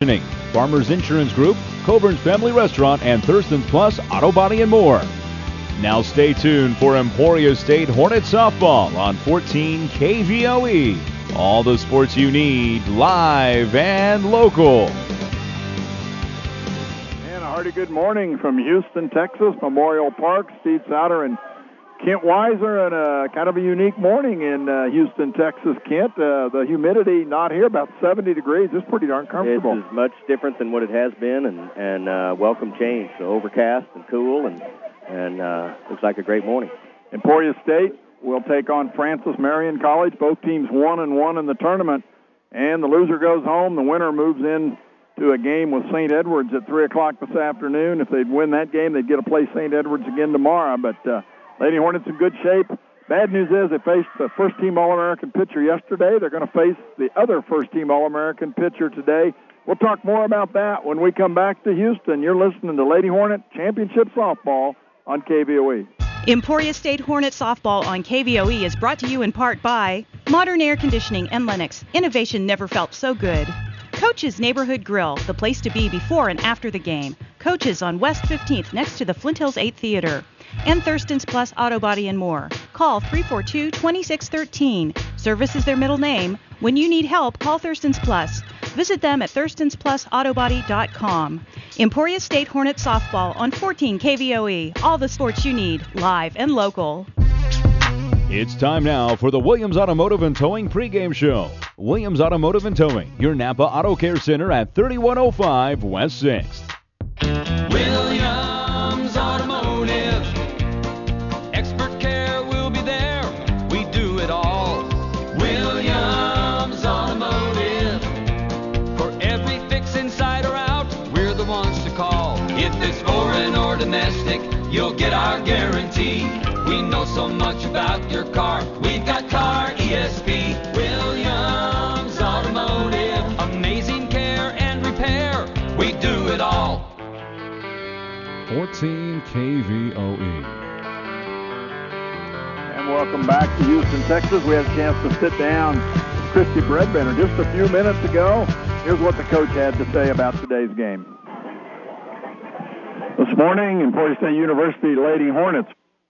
Conditioning, Farmers Insurance Group, Coburn's Family Restaurant, and Thurston's Plus Auto Body and more. Now stay tuned for Emporia State Hornets softball on 14 KVOE. All the sports you need, live and local. And a hearty good morning from Houston, Texas, Memorial Park. Steve Sauter and Kent Weiser, and a kind of a unique morning in Houston, Texas. Kent, the humidity not here, about 70 degrees. It's pretty darn comfortable. It's much different than what it has been, and welcome change. So overcast and cool, and looks like a great morning. Emporia State will take on Francis Marion College. Both teams 1-1 in the tournament, and the loser goes home. The winner moves in to a game with St. Edwards at 3 o'clock this afternoon. If they'd win that game, they'd get to play St. Edwards again tomorrow. But Lady Hornets in good shape. Bad news is they faced the first-team All-American pitcher yesterday. They're going to face the other first-team All-American pitcher today. We'll talk more about that when we come back to Houston. You're listening to Lady Hornet Championship Softball on KVOE. Emporia State Hornet Softball on KVOE is brought to you in part by Modern Air Conditioning and Lennox. Innovation never felt so good. Coach's Neighborhood Grill, the place to be before and after the game. Coach's on West 15th next to the Flint Hills 8 Theater. And Thurston's Plus Auto Body and more. Call 342-2613. Service is their middle name. When you need help, call Thurston's Plus. Visit them at thurstonsplusautobody.com. Emporia State Hornet Softball on 14 KVOE. All the sports you need, live and local. It's time now for the Williams Automotive and Towing pregame show. Williams Automotive and Towing, your Napa Auto Care Center at 3105 West 6th. Williams Automotive. Expert care will be there. We do it all. Williams Automotive. For every fix inside or out, we're the ones to call. If it's foreign or domestic, you'll get our guarantee. We know so much about your car. We've got Car ESP. Williams Automotive. Amazing care and repair. We do it all. 14 KVOE. And welcome back to Houston, Texas. We had a chance to sit down with Christy Bredbender just a few minutes ago. Here's what the coach had to say about today's game. This morning, Emporia State University Lady Hornets,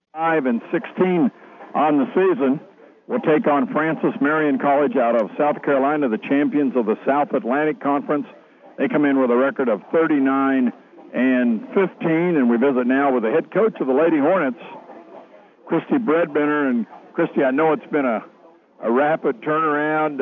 5-16 on the season, will take on Francis Marion College out of South Carolina, the champions of the South Atlantic Conference. They come in with a record of 39-15, and we visit now with the head coach of the Lady Hornets, Christy Bredbender. And Christy, I know it's been a rapid turnaround.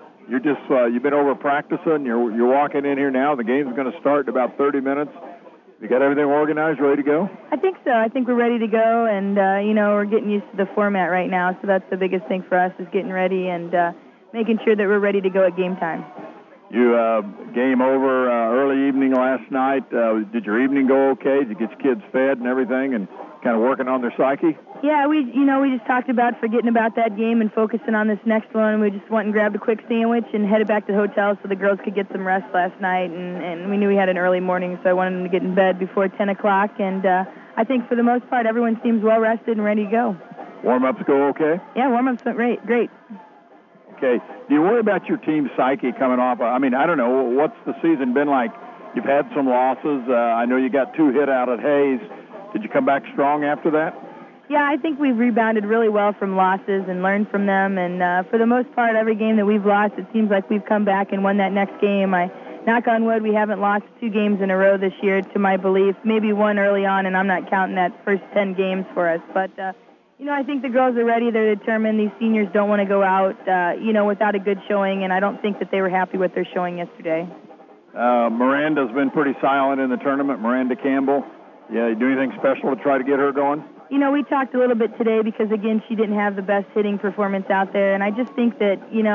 You've been over practicing. You're walking in here now. The game's going to start in about 30 minutes. You got everything organized, ready to go? I think so. I think we're ready to go, and we're getting used to the format right now. So that's the biggest thing for us is getting ready and making sure that we're ready to go at game time. You game over early evening last night. Did your evening go okay? Did you get your kids fed and everything, and kind of working on their psyche? Yeah, we just talked about forgetting about that game and focusing on this next one. We just went and grabbed a quick sandwich and headed back to the hotel so the girls could get some rest last night. And we knew we had an early morning, so I wanted them to get in bed before 10 o'clock. And I think for the most part, everyone seems well rested and ready to go. Warm-ups go okay? Yeah, warm-ups went great. Okay. Do you worry about your team's psyche coming off? I mean, I don't know. What's the season been like? You've had some losses. I know you got 2 hit out at Hayes. Did you come back strong after that? Yeah, I think we've rebounded really well from losses and learned from them. And for the most part, every game that we've lost, it seems like we've come back and won that next game. Knock on wood, we haven't lost 2 games in a row this year, to my belief. Maybe one early on, and I'm not counting that first 10 games for us. But, I think the girls are ready. They're determined. These seniors don't want to go out, without a good showing, and I don't think that they were happy with their showing yesterday. Miranda's been pretty silent in the tournament, Miranda Campbell. Yeah, you do anything special to try to get her going? We talked a little bit today because, again, she didn't have the best hitting performance out there, and I just think that,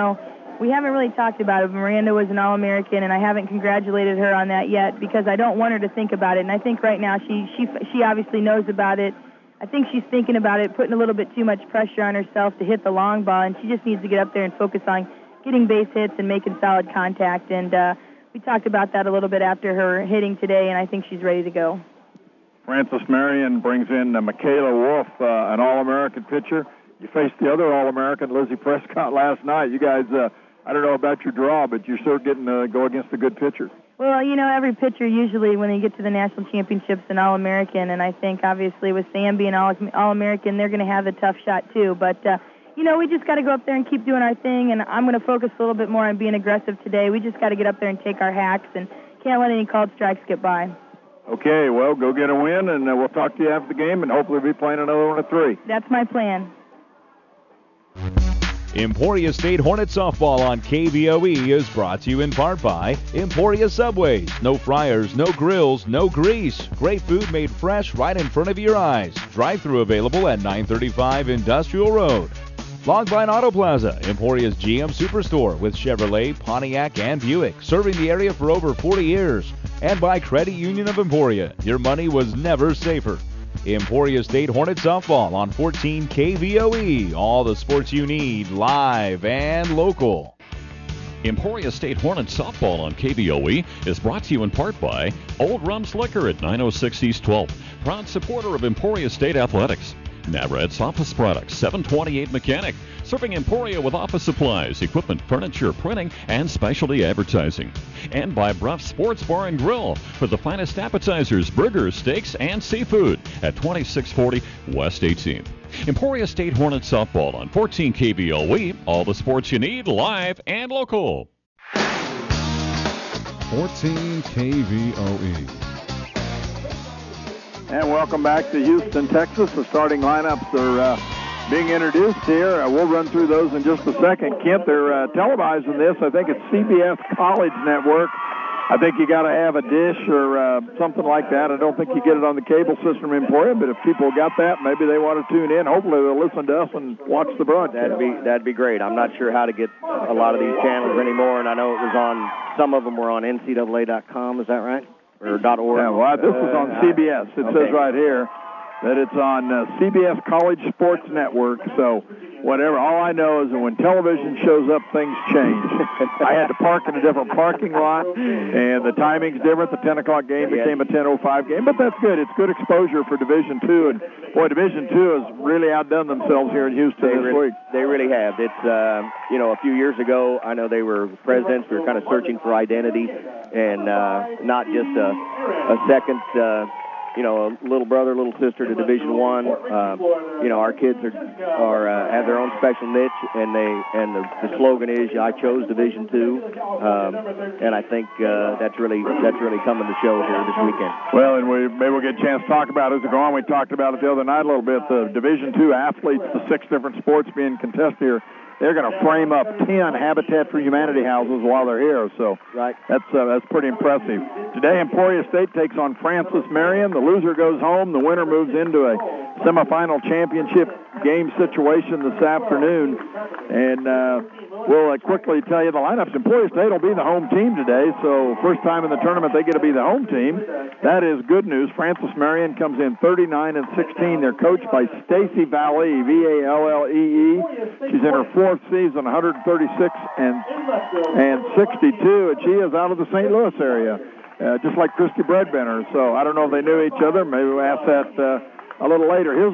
we haven't really talked about it. Miranda was an All-American, and I haven't congratulated her on that yet because I don't want her to think about it, and I think right now she obviously knows about it. I think she's thinking about it, putting a little bit too much pressure on herself to hit the long ball, and she just needs to get up there and focus on getting base hits and making solid contact, and we talked about that a little bit after her hitting today, and I think she's ready to go. Francis Marion brings in Michaela Wolf, an All-American pitcher. You faced the other All-American, Lizzie Prescott, last night. You guys, I don't know about your draw, but you're still getting to go against a good pitcher. Well, you know, every pitcher usually, when they get to the national championships, an All-American, and I think obviously with Sam being All-American, they're going to have a tough shot too. But, you know, we just got to go up there and keep doing our thing, and I'm going to focus a little bit more on being aggressive today. We just got to get up there and take our hacks, and can't let any called strikes get by. Okay, well, go get a win, and we'll talk to you after the game, and hopefully we'll be playing another one at 3. That's my plan. Emporia State Hornet softball on KVOE is brought to you in part by Emporia Subways. No fryers, no grills, no grease. Great food made fresh right in front of your eyes. Drive-thru available at 935 Industrial Road. Longvine Auto Plaza, Emporia's GM Superstore with Chevrolet, Pontiac, and Buick, serving the area for over 40 years. And by Credit Union of Emporia, your money was never safer. Emporia State Hornet softball on 14 KVOE. All the sports you need, live and local. Emporia State Hornet softball on KVOE is brought to you in part by Old Rum's Liquor at 906 East 12th, proud supporter of Emporia State Athletics. Navrad's Office Products, 728 Mechanic, serving Emporia with office supplies, equipment, furniture, printing, and specialty advertising. And by Bruff Sports Bar and Grill for the finest appetizers, burgers, steaks, and seafood at 2640 West 18th. Emporia State Hornet softball on 14 KVOE, all the sports you need, live and local. 14 KVOE. And welcome back to Houston, Texas. The starting lineups are being introduced here. We'll run through those in just a second. Kent, they're televising this. I think it's CBS College Network. I think you got to have a dish or something like that. I don't think you get it on the cable system in Emporia, but if people got that, maybe they want to tune in. Hopefully they'll listen to us and watch the broadcast. That'd be great. I'm not sure how to get a lot of these channels anymore, and I know it was on, some of them were on NCAA.com. Is that right? Or .org? Yeah, well, this is on CBS. It says right here that it's on CBS College Sports Network. So whatever. All I know is that when television shows up, things change. I had to park in a different parking lot, and the timing's different. The 10 o'clock game became a 10:05 game, but that's good. It's good exposure for Division II, and boy, Division II has really outdone themselves here in Houston this week. They really have. It's you know, a few years ago, I know they were presidents. We were kind of searching for identity, and not just a second. You know, a little brother, little sister to Division I. You know, our kids are have their own special niche, and the slogan is "I chose Division II," and I think that's really coming to show here this weekend. Well, and maybe we'll get a chance to talk about it as we go on. We talked about it the other night a little bit. The Division II athletes, the 6 different sports being contested here. They're going to frame up 10 Habitat for Humanity houses while they're here, so that's pretty impressive. Today, Emporia State takes on Francis Marion. The loser goes home. The winner moves into a semifinal championship game situation this afternoon. And we'll quickly tell you the lineups. Emporia State will be the home team today, so first time in the tournament they get to be the home team. That is good news. Francis Marion comes in 39-16. They're coached by Stacy Vallee, V-A-L-L-E-E. She's in her 4th season, 136 and 62, and she is out of the St. Louis area, just like Christy Bredbender. So I don't know if they knew each other. Maybe we'll ask that a little later. Here's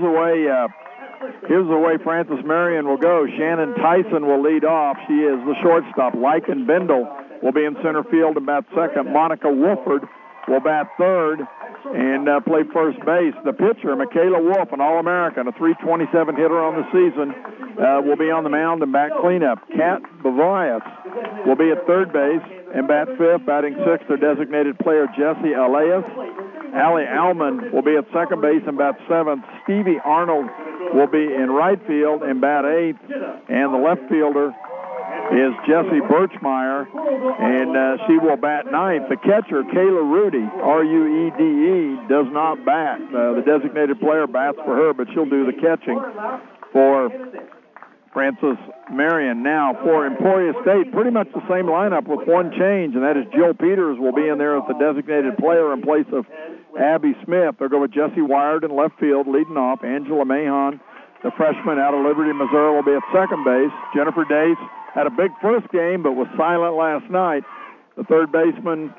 the way Francis Marion will go. Shannon Tyson will lead off. She is the shortstop. Lycan Bendel will be in center field and bat second. Monica Wolford will bat third and play first base. The pitcher, Michaela Wolf, an All-American, a .327 hitter on the season, will be on the mound and bat cleanup. Kat Bavarius will be at third base and bat fifth. Batting sixth, their designated player, Jesse Elias. Allie Allman will be at second base and bat seventh. Stevie Arnold will be in right field and bat eighth. And the left fielder is Jessie Birchmeyer, and she will bat ninth. The catcher, Kayla Rudy, R-U-E-D-E, does not bat. The designated player bats for her, but she'll do the catching for Francis Marion. Now, for Emporia State, pretty much the same lineup with one change, and that is Jill Peters will be in there as the designated player in place of Abby Smith. They'll go with Jessie Wired in left field, leading off. Angela Mahon, the freshman out of Liberty, Missouri, will be at second base. Jennifer Dace had a big first game, but was silent last night. The first baseman,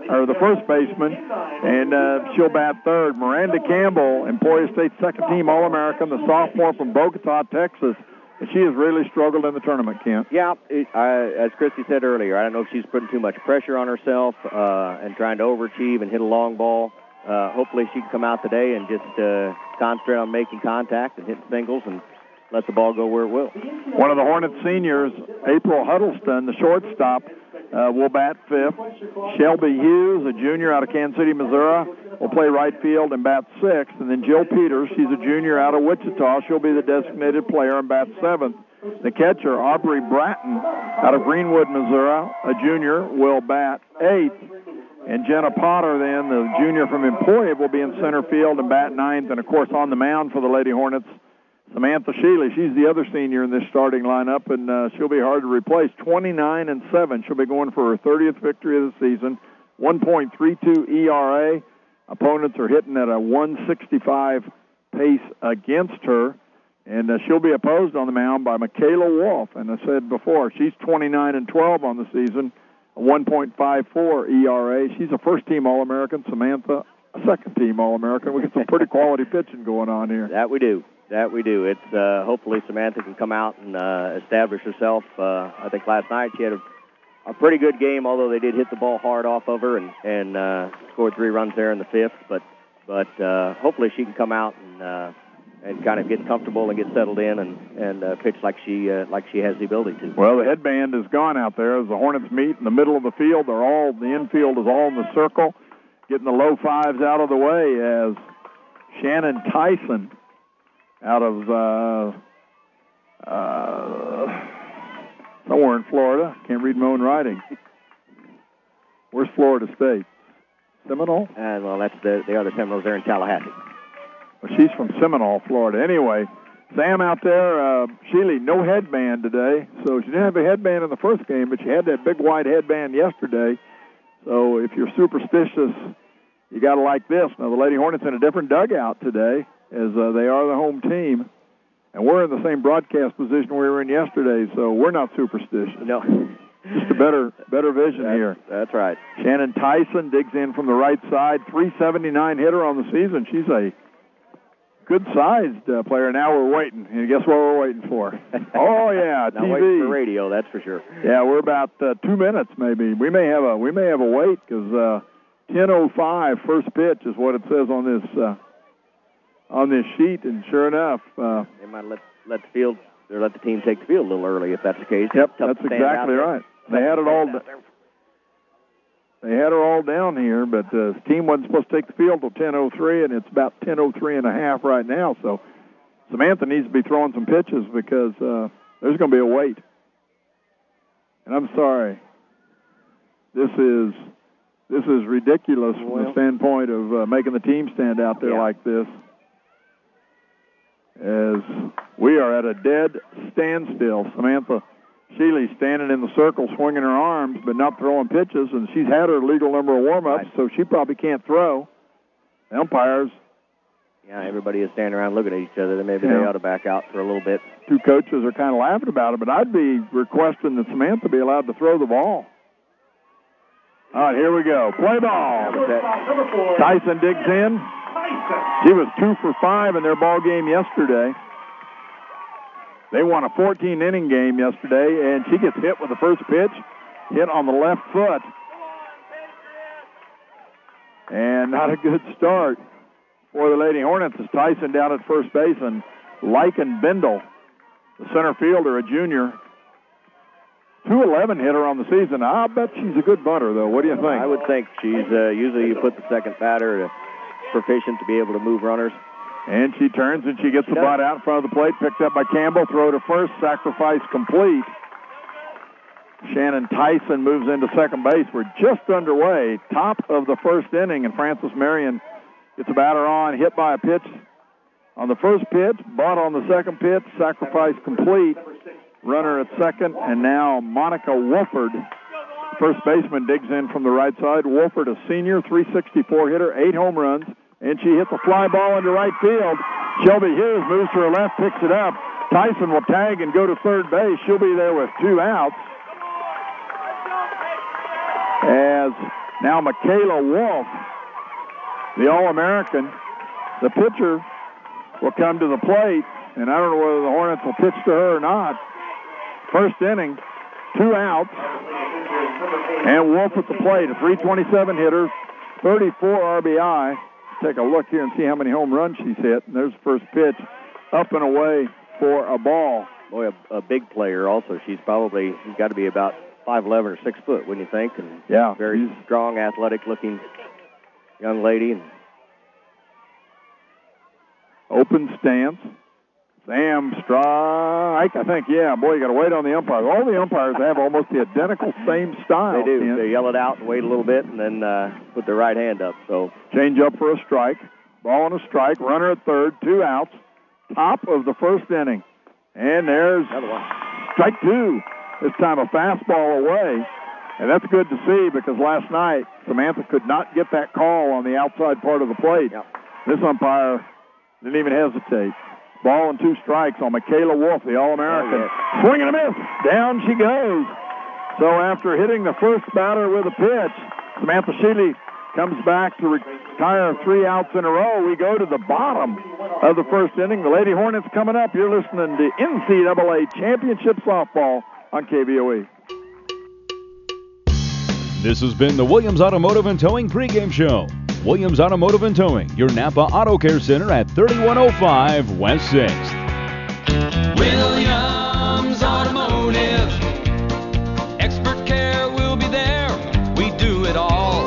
and she'll bat third. Miranda Campbell, Emporia State second-team All-American, the sophomore from Bogota, Texas, She has really struggled in the tournament, Kent. Yeah, as Christy said earlier, I don't know if she's putting too much pressure on herself and trying to overachieve and hit a long ball. Hopefully she can come out today and just concentrate on making contact and hitting singles and let the ball go where it will. One of the Hornets seniors, April Huddleston, the shortstop, will bat fifth. Shelby Hughes, a junior out of Kansas City, Missouri, will play right field and bat sixth. And then Jill Peters, she's a junior out of Wichita. She'll be the designated player and bat seventh. The catcher, Aubrey Bratton, out of Greenwood, Missouri, a junior, will bat eighth. And Jenna Potter, then, the junior from Emporia, will be in center field and bat ninth. And, of course, on the mound for the Lady Hornets, Samantha Shealy. She's the other senior in this starting lineup, and she'll be hard to replace. 29-7. She'll be going for her 30th victory of the season. 1.32 ERA. Opponents are hitting at a 165 pace against her. And she'll be opposed on the mound by Michaela Wolf. And I said before, she's 29-12 on the season, a 1.54 ERA. She's a first-team All-American. Samantha, a second-team All-American. We get some pretty quality pitching going on here. That we do. It's hopefully Samantha can come out and establish herself. I think last night she had a pretty good game, although they did hit the ball hard off of her and scored 3 runs there in the fifth. But hopefully she can come out and kind of get comfortable and get settled in and pitch like she has the ability to. Well, the headband is gone out there as the Hornets meet in the middle of the field. The infield is all in the circle, getting the low fives out of the way as Shannon Tyson out of somewhere in Florida. Can't read my own writing. Where's Florida State? Seminole? Well, that's the other Seminoles there in Tallahassee. Well, she's from Seminole, Florida. Anyway, Sam out there, Shealy, no headband today. So she didn't have a headband in the first game, but she had that big white headband yesterday. So if you're superstitious, you got to like this. Now, the Lady Hornets in a different dugout today, as they are the home team. And we're in the same broadcast position we were in yesterday, so we're not superstitious. No. Just a better vision here. That's right. Shannon Tyson digs in from the right side, 379 hitter on the season. She's a good-sized player. Now we're waiting. And guess what we're waiting for? Oh, yeah, Not TV. waiting for radio, that's for sure. Yeah, we're about 2 minutes maybe. We may have a wait because 10:05 first pitch is what it says on this sheet, and sure enough, they might let the field or let the team take the field a little early if that's the case. Yep, that's exactly right. They had it all. They had her all down here, but the team wasn't supposed to take the field till 10:03, and it's about 10:03 and a half right now. So Samantha needs to be throwing some pitches because there's going to be a wait. And I'm sorry, this is ridiculous from the standpoint of making the team stand out there like this. As we are at a dead standstill. Samantha Shealy standing in the circle, swinging her arms, but not throwing pitches, and she's had her legal number of warm-ups, so she probably can't throw. The umpires. Yeah, everybody is standing around looking at each other. Then maybe they ought to back out for a little bit. Two coaches are kind of laughing about it, but I'd be requesting that Samantha be allowed to throw the ball. All right, here we go. Play ball. Tyson digs in. She was 2 for 5 in their ball game yesterday. They won a 14-inning game yesterday, and she gets hit with the first pitch, hit on the left foot. And not a good start for the Lady Hornets as Tyson down at first base, and Lycan Bindle, the center fielder, a junior, 211 hitter on the season. I'll bet she's a good bunter, though. What do you think? I would think she's usually you put the second batter proficient to be able to move runners. And she turns and she gets the butt out in front of the plate, picked up by Campbell, throw to first, sacrifice complete. Shannon Tyson moves into second base. We're just underway, top of the first inning, and Frances Marion gets a batter on, hit by a pitch on the first pitch, butt on the second pitch, sacrifice complete. Runner at second, and now Monica Wolford, first baseman, digs in from the right side. Wolford, a senior, 364 hitter, 8 home runs, and she hits a fly ball into right field. Shelby Hughes moves to her left, picks it up. Tyson will tag and go to third base. She'll be there with 2 outs. As now Michaela Wolf, the All-American, the pitcher, will come to the plate. and I don't know whether the Hornets will pitch to her or not. First inning, 2 outs, and Wolf at the plate, a 327 hitter, 34 RBI. Take a look here and see how many home runs she's hit. And there's the first pitch, up and away for a ball. Boy, a big player also. She's got to be about 5'11" or 6 foot, wouldn't you think? And yeah, very strong, athletic-looking young lady. And open stance. Sam strike, I think, yeah. Boy, you got to wait on the umpires. All the umpires have almost the identical same style. They do. Ken. They yell it out and wait a little bit and then put their right hand up. So change up for a strike. Ball and a strike. Runner at third. 2 outs. Top of the first inning. And there's strike 2. This time a fastball away. And that's good to see because last night Samantha could not get that call on the outside part of the plate. Yep. This umpire didn't even hesitate. Ball and 2 strikes on Michaela Wolf, the All-American. Oh, yes. Swing and a miss. Down she goes. So after hitting the first batter with a pitch, Samantha Shealy comes back to retire 3 outs in a row. We go to the bottom of the first inning. The Lady Hornets coming up. You're listening to NCAA Championship Softball on KVOE. This has been the Williams Automotive and Towing pregame show. Williams Automotive and Towing, your Napa Auto Care Center at 3105 West 6th. Williams Automotive. Expert care will be there. We do it all.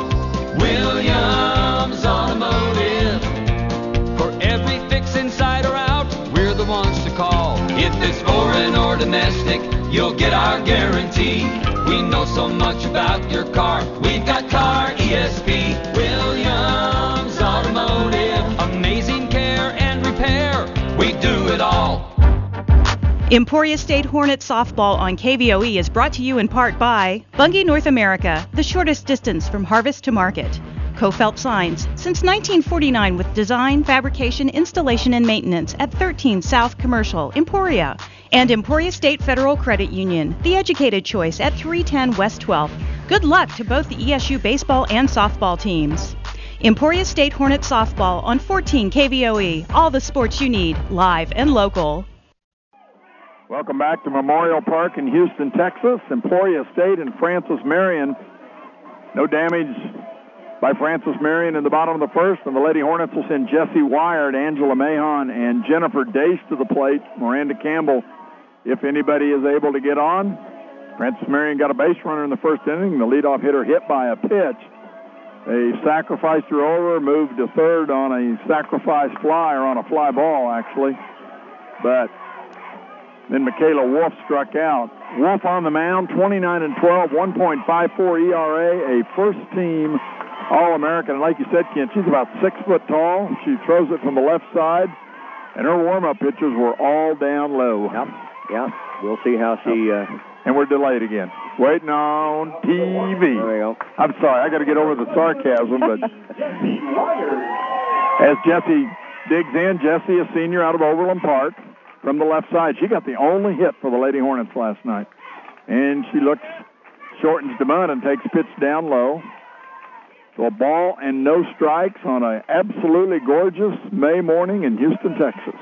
Williams Automotive. For every fix inside or out, we're the ones to call. If it's foreign or domestic, you'll get our guarantee. We know so much about your car. We've got Car ESP. Williams Automotive. Amazing care and repair. We do it all. Emporia State Hornets softball on KVOE is brought to you in part by Bunge North America, the shortest distance from harvest to market. Kofelt Signs, since 1949 with design, fabrication, installation, and maintenance at 13 South Commercial, Emporia. And Emporia State Federal Credit Union, the educated choice at 310 West 12th. Good luck to both the ESU baseball and softball teams. Emporia State Hornets softball on 14 KVOE. All the sports you need, live and local. Welcome back to Memorial Park in Houston, Texas. Emporia State and Francis Marion. No damage by Francis Marion in the bottom of the first, and the Lady Hornets will send Jessie Wired, Angela Mahon, and Jennifer Dace to the plate. Miranda Campbell, if anybody is able to get on. Francis Marion got a base runner in the first inning. The leadoff hitter hit by a pitch. They sacrificed her over, moved to third on a sacrifice fly, or on a fly ball, actually. But then Michaela Wolf struck out. Wolf on the mound, 29-12, 1.54 ERA, a first-team All-American. And like you said, Kent, she's about 6 foot tall. She throws it from the left side, and her warm-up pitches were all down low. Yep. We'll see how she... And we're delayed again. Waiting on TV. There we go. I'm sorry, I got to get over the sarcasm, but as Jessie digs in, Jessie, a senior out of Overland Park, from the left side. She got the only hit for the Lady Hornets last night. And she looks, shortens the bunt and takes pitch down low. So a ball and no strikes on an absolutely gorgeous May morning in Houston, Texas.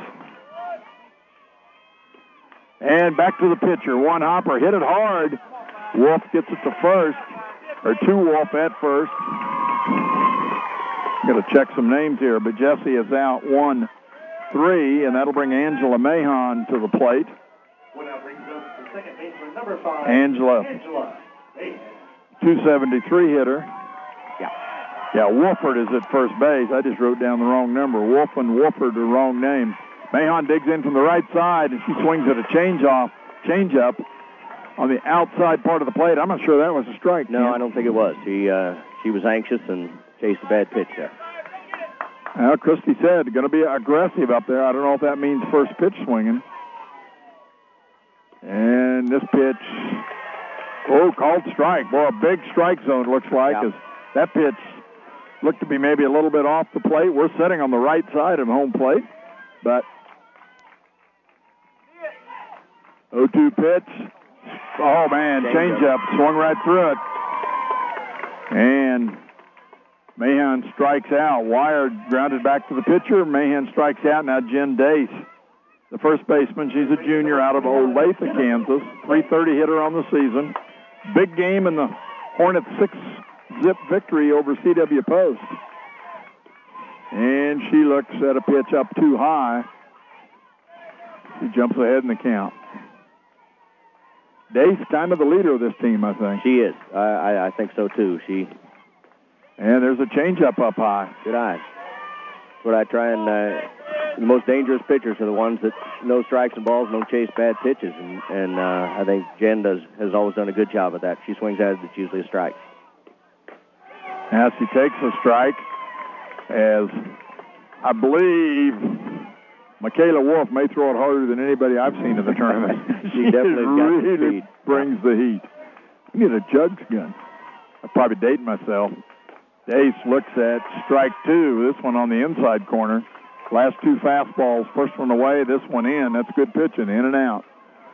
And back to the pitcher. One hopper, hit it hard. Wolf gets it to first, or to Wolf at first. Got to check some names here, but Jessie is out 1-3, and that'll bring Angela Mahon to the plate. Angela, 273 hitter. Yeah, Wolford is at first base. I just wrote down the wrong number. Wolf and Wolford are wrong name. Mahon digs in from the right side, and she swings at a change-up on the outside part of the plate. I'm not sure that was a strike. No, I don't think it was. She was anxious and chased a bad pitch there. Well, Christie said, going to be aggressive up there. I don't know if that means first pitch swinging. And this pitch, called strike. Boy, a big strike zone looks like. As that pitch looked to be maybe a little bit off the plate. We're sitting on the right side of home plate, but 0-2 pitch. Oh, man, change-up. Swung right through it. And Mahon strikes out. Wired grounded back to the pitcher. Mahon strikes out. Now Jen Dace, the first baseman. She's a junior out of Olathe, Kansas. 330 hitter on the season. Big game in the Hornets 6-zip victory over C.W. Post. And she looks at a pitch up too high. She jumps ahead in the count. Dace kind of the leader of this team, I think. She is. I think so, too. And there's a changeup up high. Good eye. That's what I try and... the most dangerous pitchers are the ones that no strikes and balls, don't chase bad pitches. And I think Jen has always done a good job of that. She swings at it, it's usually a strike. Now she takes a strike, as I believe Michaela Wolf may throw it harder than anybody I've seen in the tournament. She definitely really brings the heat. I need a judge gun. I'm probably dating myself. Dace looks at strike two, this one on the inside corner. Last two fastballs, first one away, this one in. That's good pitching, in and out.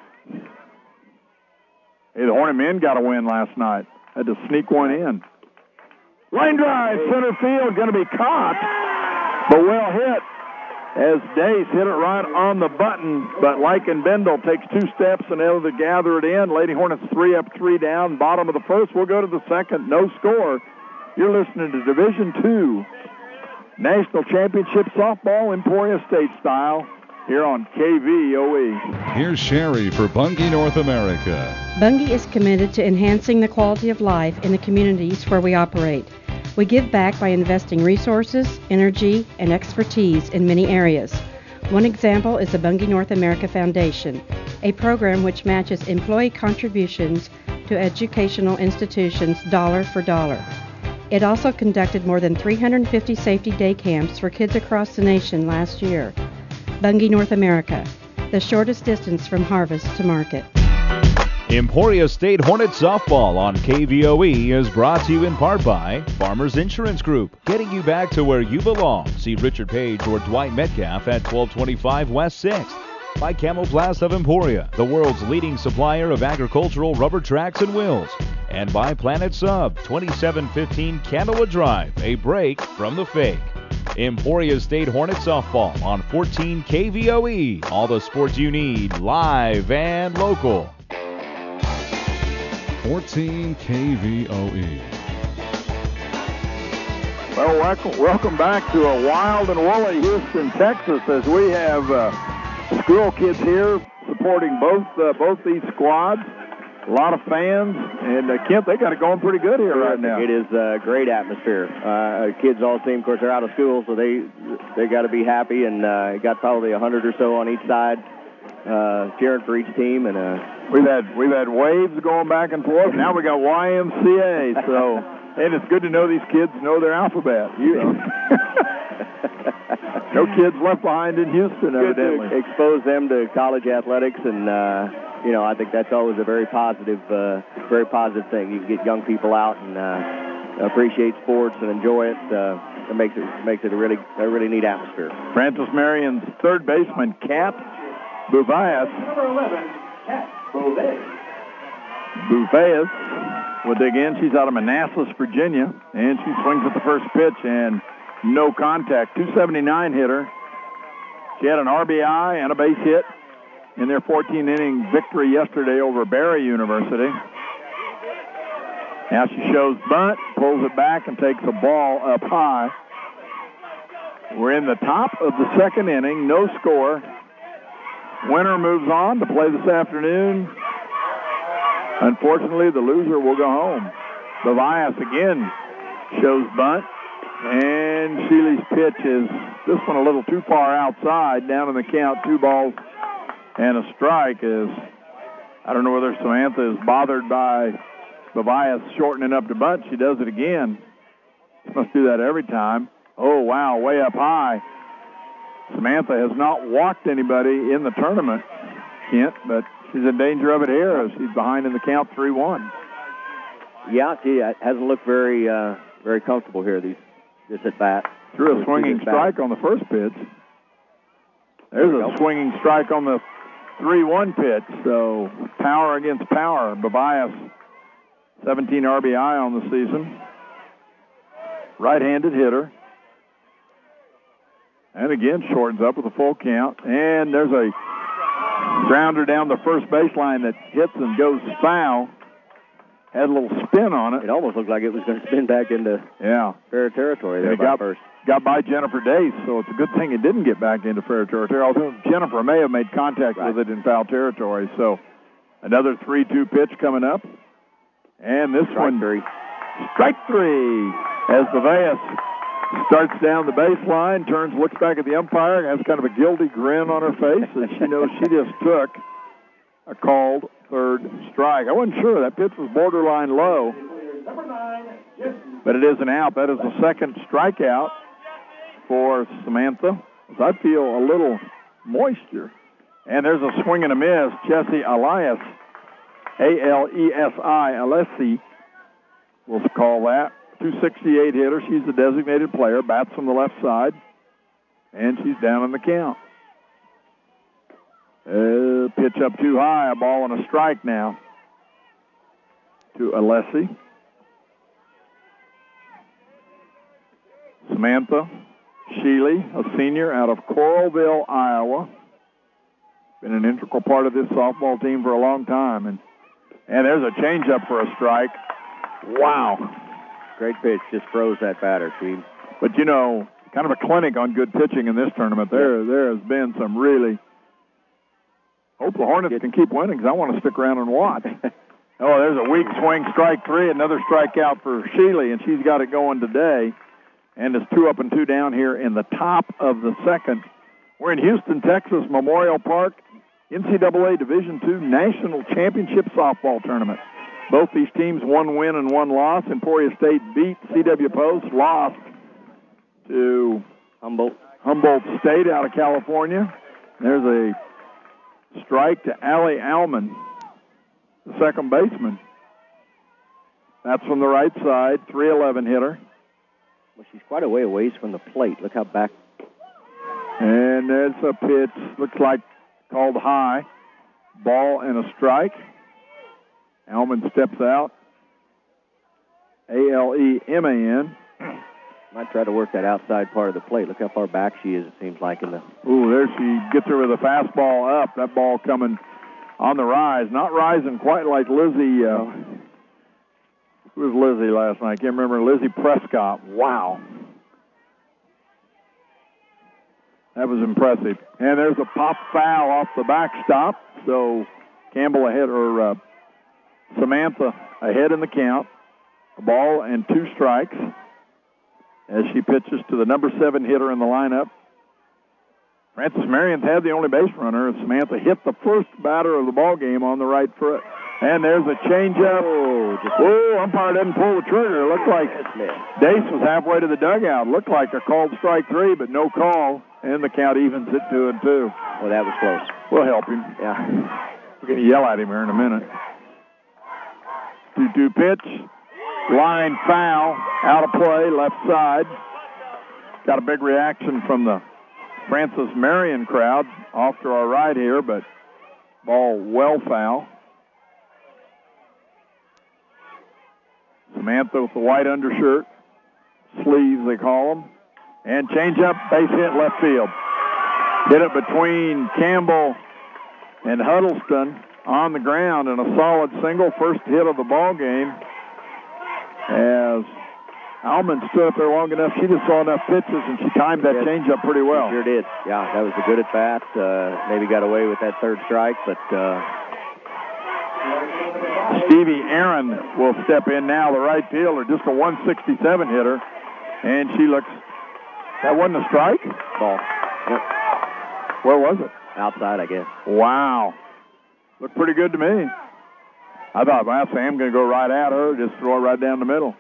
Hey, the Hornet men got a win last night. Had to sneak one in. Line drive, center field, going to be caught, but well hit as Dace hit it right on the button. But Lycan Bendel takes 2 steps and able to gather it in. Lady Hornets 3 up, 3 down. Bottom of the first. We'll go to the second. No score. You're listening to Division II National Championship Softball, Emporia State style, here on KVOE. Here's Sherry for Bunge North America. Bunge is committed to enhancing the quality of life in the communities where we operate. We give back by investing resources, energy, and expertise in many areas. One example is the Bunge North America Foundation, a program which matches employee contributions to educational institutions dollar for dollar. It also conducted more than 350 safety day camps for kids across the nation last year. Bunge North America, the shortest distance from harvest to market. Emporia State Hornets softball on KVOE is brought to you in part by Farmers Insurance Group, getting you back to where you belong. See Richard Page or Dwight Metcalf at 1225 West 6th. By Camoplast of Emporia, the world's leading supplier of agricultural rubber tracks and wheels. And by Planet Sub, 2715 Canoa Drive, a break from the fake. Emporia State Hornets softball on 14 KVOE. All the sports you need, live and local. 14 KVOE. Well, welcome back to a wild and woolly Houston, Texas, as we have school kids here supporting both these squads. A lot of fans, and Kent, they got it going pretty good here right now. It is a great atmosphere. Kids all seem, of course, they're out of school, so they got to be happy, and got probably 100 or so on each side cheering for each team. And we've had waves going back and forth. Now we got YMCA, so and it's good to know these kids know their alphabet. No kids left behind in Houston, evidently. Good to expose them to college athletics, and I think that's always a very positive thing. You can get young people out and appreciate sports and enjoy it. It makes it a really neat atmosphere. Francis Marion's third baseman, Kat Bouvias. Number 11, Kat Bouvias will dig in. She's out of Manassas, Virginia, and she swings at the first pitch and no contact. 279 hitter. She had an RBI and a base hit in their 14-inning victory yesterday over Barry University. Now she shows bunt, pulls it back, and takes a ball up high. We're in the top of the second inning, no score. Winner moves on to play this afternoon. Unfortunately, the loser will go home. Bouvias again shows bunt, and Sheely's pitch is this one a little too far outside, down in the count, 2 balls and a strike. I don't know whether Samantha is bothered by Bouvias shortening up to bunt. She does it again. She must do that every time. Oh, wow, way up high. Samantha has not walked anybody in the tournament, Kent, but she's in danger of it here as she's behind in the count 3-1. Yeah, she hasn't looked very comfortable here this at bat. Threw a swinging strike on the first pitch. There's a swinging strike on the 3-1 pitch, so power against power. Bouvias, 17 RBI on the season. Right-handed hitter. And again, shortens up with a full count. And there's a Grounder down the first baseline that hits and goes foul. Had a little spin on it. It almost looked like it was going to spin back into fair territory there by first. Got by Jennifer Dace, so it's a good thing it didn't get back into fair territory, although Jennifer may have made contact with it in foul territory. So another 3-2 pitch coming up. And this strike three, as Beveas starts down the baseline, turns, looks back at the umpire, has kind of a guilty grin on her face as she knows she just took a called third strike. I wasn't sure. That pitch was borderline low, but it is an out. That is the second strikeout for Samantha. I feel a little moisture. And there's a swing and a miss. Jessie Elias, A-L-E-S-I, Alessi, we'll call that. 268 hitter. She's the designated player. Bats from the left side. And she's down in the count. Pitch up too high. A ball and a strike now to Alessi. Samantha Sheely, a senior out of Coralville, Iowa. Been an integral part of this softball team for a long time. And there's a changeup for a strike. Wow. Great pitch. Just froze that batter. But, you know, kind of a clinic on good pitching in this tournament. There has been some really... Hope the Hornets can keep winning because I want to stick around and watch. Oh, there's a weak swing, strike three, another strikeout for Sheely, and she's got it going today. And it's 2 up and 2 down here in the top of the second. We're in Houston, Texas, Memorial Park, NCAA Division II National Championship Softball Tournament. Both these teams, 1 win and 1 loss. Emporia State beat C.W. Post, lost to Humboldt State out of California. There's a strike to Allie Alman, the second baseman. That's from the right side, 311 hitter. Well, she's quite a way away from the plate. Look how back. And there's a pitch, looks like called high. Ball and a strike. Alman steps out. A-L-E-M-A-N. Might try to work that outside part of the plate. Look how far back she is, it seems like. Ooh, there she gets her with a fastball up. That ball coming on the rise. Not rising quite like Lizzie. Who was Lizzie last night? I can't remember. Lizzie Prescott. Wow. That was impressive. And there's a pop foul off the backstop. So Campbell ahead, or Samantha ahead in the count. A ball and 2 strikes as she pitches to the number 7 hitter in the lineup. Frances Marion's had the only base runner, and Samantha hit the first batter of the ball game on the right foot. And there's a changeup. Umpire didn't pull the trigger. Looked like Dace was halfway to the dugout. Looked like a called strike 3, but no call. And the count evens at 2-2. Well, that was close. We'll help him. Yeah. We're going to yell at him here in a minute. 2-2 pitch. Line foul. Out of play, left side. Got a big reaction from the Frances Marion crowd off to our right here, but ball well foul. Samantha with the white undershirt, sleeves they call them, and changeup, base hit left field. Hit it between Campbell and Huddleston on the ground, and a solid single, first hit of the ball game. As Alman stood up there long enough, she just saw enough pitches, and she timed that changeup pretty well. She sure did. Yeah, that was a good at bat. Maybe got away with that third strike, but Stevie Aaron will step in now, the right fielder, just a 167 hitter, and she looks. That wasn't a strike? Ball. Yep. Where was it? Outside, I guess. Wow. Looked pretty good to me. I thought, well, Sam going to go right at her, just throw it right down the middle.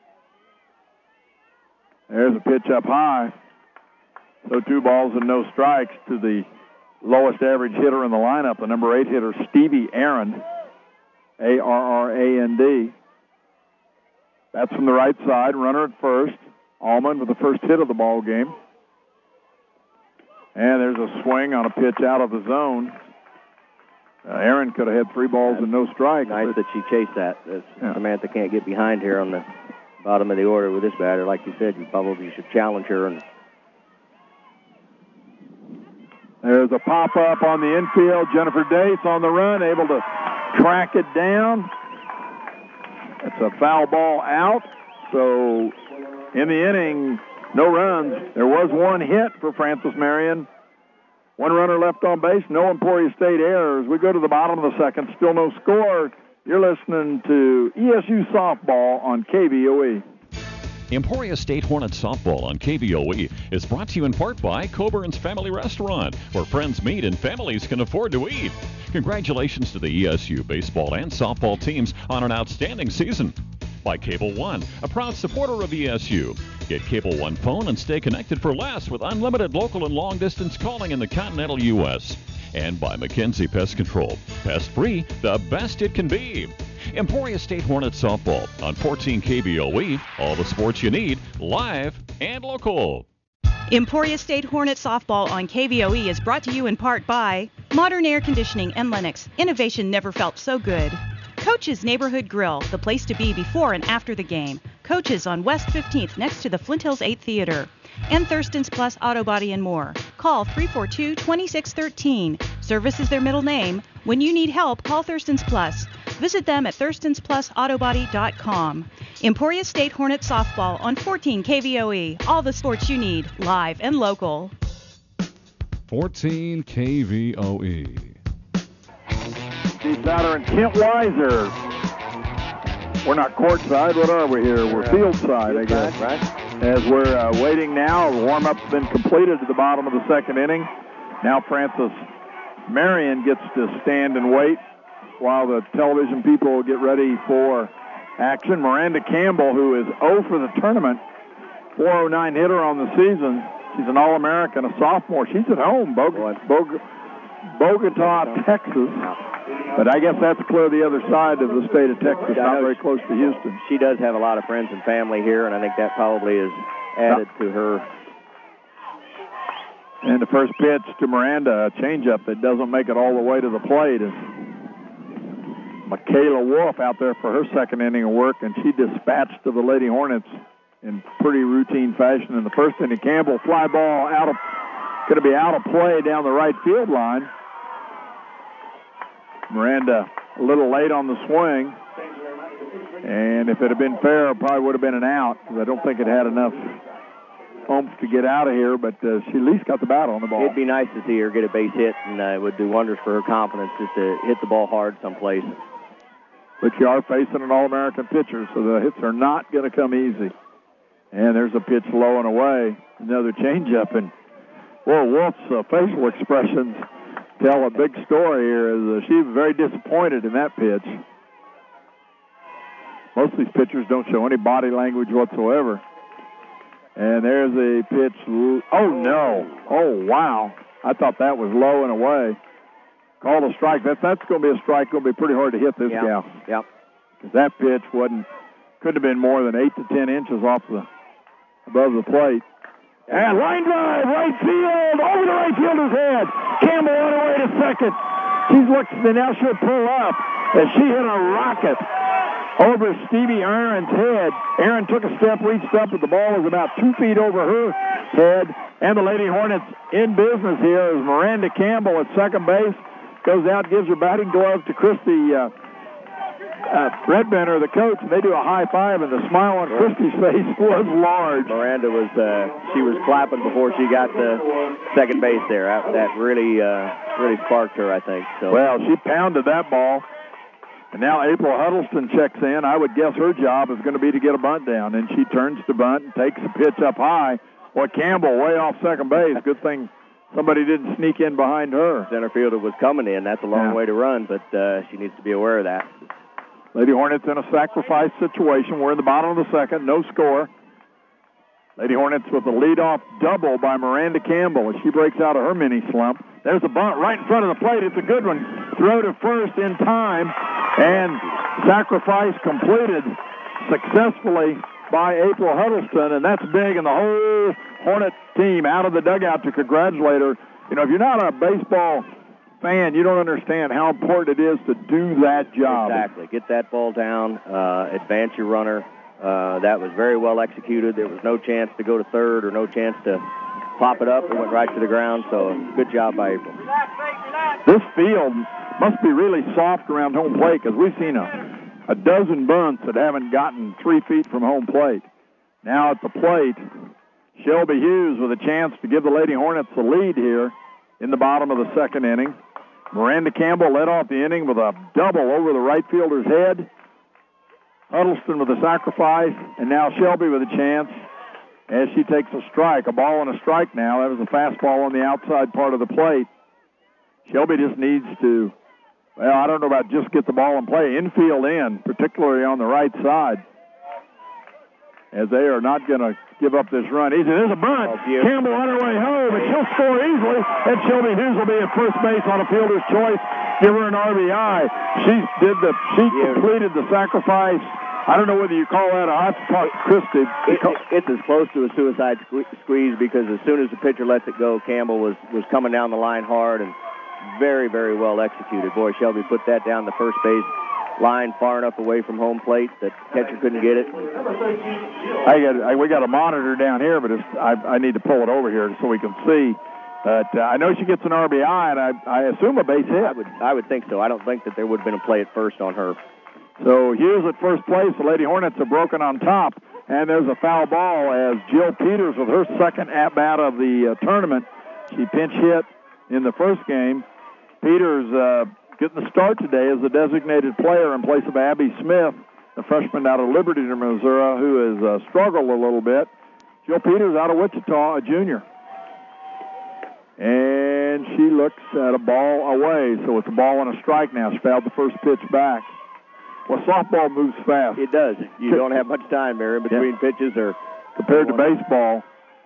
There's a pitch up high. So 2 balls and no strikes to the lowest average hitter in the lineup, the number 8 hitter, Stevie Aaron, A-R-R-A-N-D. That's from the right side, runner at first. Alman with the first hit of the ball game. And there's a swing on a pitch out of the zone. Aaron could have had 3 balls and no strikes. Nice that she chased that. Samantha can't get behind here on the bottom of the order with this batter. Like you said, you probably should challenge her. And There's a pop-up on the infield. Jennifer Dace on the run, able to track it down. It's a foul ball out. So in the inning, no runs. There was one hit for Francis Marion. One runner left on base, no Emporia State errors. We go to the bottom of the second, still no score. You're listening to ESU Softball on KVOE. Emporia State Hornets softball on KVOE is brought to you in part by Coburn's Family Restaurant, where friends meet and families can afford to eat. Congratulations to the ESU baseball and softball teams on an outstanding season. By Cable One, a proud supporter of ESU. Get Cable One phone and stay connected for less with unlimited local and long-distance calling in the continental U.S. And by McKenzie Pest Control. Pest-free, the best it can be. Emporia State Hornets softball on 14 KVOE. All the sports you need, live and local. Emporia State Hornets softball on KVOE is brought to you in part by Modern Air Conditioning and Lennox. Innovation never felt so good. Coach's Neighborhood Grill, the place to be before and after the game. Coach's on West 15th next to the Flint Hills 8 Theater. And Thurston's Plus Auto Body and More. Call 342-2613. Service is their middle name. When you need help, call Thurston's Plus. Visit them at thurstonsplusautobody.com. Emporia State Hornets softball on 14 KVOE. All the sports you need, live and local. 14 KVOE. Steve Bowder and Kent Weiser. We're not courtside. What are we here? We're field side, I guess. Right. As we're waiting now, the warm-up's been completed at the bottom of the second inning. Now Francis Marion gets to stand and wait while the television people get ready for action. Miranda Campbell, who is 0 for the tournament, 409 hitter on the season. She's an All-American, a sophomore. She's at home, Bogota, Texas. But I guess that's clear the other side of the state of Texas, not very close to Houston. She does have a lot of friends and family here, and I think that probably is added to her. And the first pitch to Miranda, a changeup that doesn't make it all the way to the plate, is Michaela Wolf out there for her second inning of work, and she dispatched of the Lady Hornets in pretty routine fashion in the first inning. Campbell, fly ball going to be out of play down the right field line. Miranda a little late on the swing, and if it had been fair, it probably would have been an out, because I don't think it had enough oomph to get out of here, but she at least got the bat on the ball. It'd be nice to see her get a base hit, and it would do wonders for her confidence just to hit the ball hard someplace. But you are facing an All-American pitcher, so the hits are not going to come easy. And there's a pitch low and away, another changeup, and Wolf's facial expressions tell a big story here. She was very disappointed in that pitch. Most of these pitchers don't show any body language whatsoever. And there's a pitch. Oh, no. Oh, wow. I thought that was low and away. Called a strike. That's going to be a strike. Going to be pretty hard to hit this gal. Yep. Because that pitch couldn't have been more than 8 to 10 inches above the plate. And line drive, right field, over the right fielder's head. Campbell on her way to second. Now she'll pull up as she hit a rocket over Stevie Aaron's head. Aaron took a step, reached up, but the ball was about 2 feet over her head. And the Lady Hornets in business here as Miranda Campbell at second base goes out, gives her batting glove to Christy Redbender, the coach, and they do a high five, and the smile on Christy's face was large. Miranda was clapping before she got to second base there. That really sparked her, I think. So. Well, she pounded that ball, and now April Huddleston checks in. I would guess her job is going to be to get a bunt down, and she turns to bunt and takes a pitch up high. Boy, Campbell way off second base. Good thing somebody didn't sneak in behind her. Center fielder was coming in. That's a long way to run, but she needs to be aware of that. Lady Hornets in a sacrifice situation. We're in the bottom of the second, no score. Lady Hornets with a leadoff double by Miranda Campbell as she breaks out of her mini slump. There's a bunt right in front of the plate. It's a good one. Throw to first in time, and sacrifice completed successfully by April Huddleston, and that's big, and the whole Hornet team out of the dugout to congratulate her. You know, if you're not a baseball fan, you don't understand how important it is to do that job. Exactly. Get that ball down, advance your runner. That was very well executed. There was no chance to go to third or no chance to pop it up. It went right to the ground, so good job by April. This field must be really soft around home plate because we've seen a dozen bunts that haven't gotten 3 feet from home plate. Now at the plate, Shelby Hughes with a chance to give the Lady Hornets the lead here in the bottom of the second inning. Miranda Campbell led off the inning with a double over the right fielder's head. Huddleston with a sacrifice, and now Shelby with a chance as she takes a strike. A ball and a strike now. That was a fastball on the outside part of the plate. Shelby just needs to, well, I don't know about just get the ball in play. Infield in, particularly on the right side, as they are not going to give up this run. Easy. There's a bunt. Campbell on her way home, and she'll score easily. And Shelby Hughes will be at first base on a fielder's choice. Give her an RBI. She completed the sacrifice. I don't know whether you call that I have to talk Christie. It's as close to a suicide squeeze because as soon as the pitcher lets it go, Campbell was coming down the line hard and very, very well executed. Boy, Shelby put that down the first base line far enough away from home plate that catcher couldn't get it. We got a monitor down here, but I need to pull it over here so we can see. But I know she gets an RBI, and I assume a base hit. I would think so. I don't think that there would have been a play at first on her. So Hughes at first place. The Lady Hornets are broken on top, and there's a foul ball as Jill Peters with her second at-bat of the tournament. She pinch hit in the first game. Peters getting the start today as a designated player in place of Abby Smith, a freshman out of Liberty, Missouri, who has struggled a little bit. Jill Peters out of Wichita, a junior. And she looks at a ball away, so it's a ball and a strike now. She fouled the first pitch back. Well, softball moves fast. It does. You don't have much time there in between pitches or compared to baseball.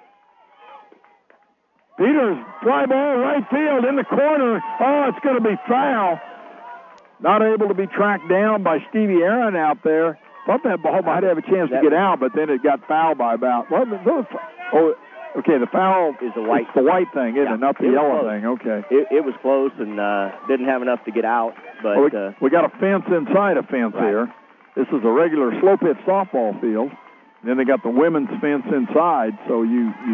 Peters, fly ball, right field, in the corner. Oh, it's going to be foul. Not able to be tracked down by Stevie Aaron out there. Thought that ball might have a chance to get out, but then it got fouled by about. Okay, the foul is the white. It's the white thing, isn't it? Not the yellow thing. Okay. It was close and didn't have enough to get out. But we got a fence inside a fence here. This is a regular slow pitch softball field. And then they got the women's fence inside. So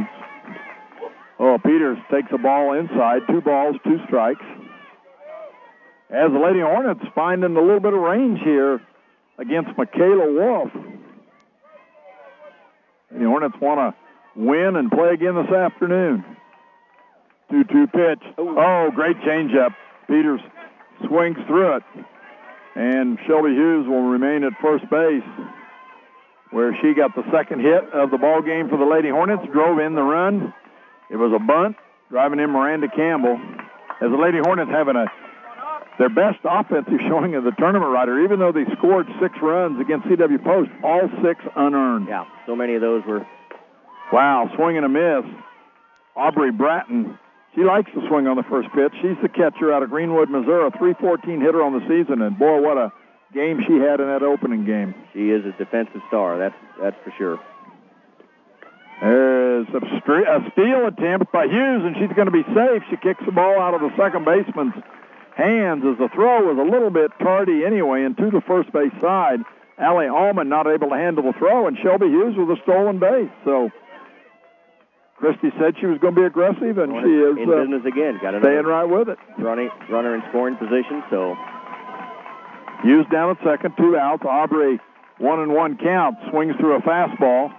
Peters takes a ball inside. 2 balls, 2 strikes. As the Lady Hornets finding a little bit of range here against Michaela Wolf. The Hornets want to win and play again this afternoon. 2-2 pitch. Oh, great changeup. Peters swings through it. And Shelby Hughes will remain at first base, where she got the second hit of the ball game for the Lady Hornets, drove in the run. It was a bunt, driving in Miranda Campbell. As the Lady Hornets having their best offensive showing of the tournament rider, even though they scored 6 runs against C.W. Post, all 6 unearned. Yeah, so many of those were. Wow, swing and a miss. Aubrey Bratton, she likes to swing on the first pitch. She's the catcher out of Greenwood, Missouri, a .314 hitter on the season, and boy, what a game she had in that opening game. She is a defensive star, that's for sure. There's a steal attempt by Hughes, and she's going to be safe. She kicks the ball out of the second baseman's hands as the throw was a little bit tardy anyway, and to the first base side. Allie Allman not able to handle the throw, and Shelby Hughes with a stolen base. So Christie said she was going to be aggressive, and she is in business again. Got staying right with it. Runner in scoring position. So Hughes down at second, 2 outs. Aubrey 1-1 count, swings through a fastball.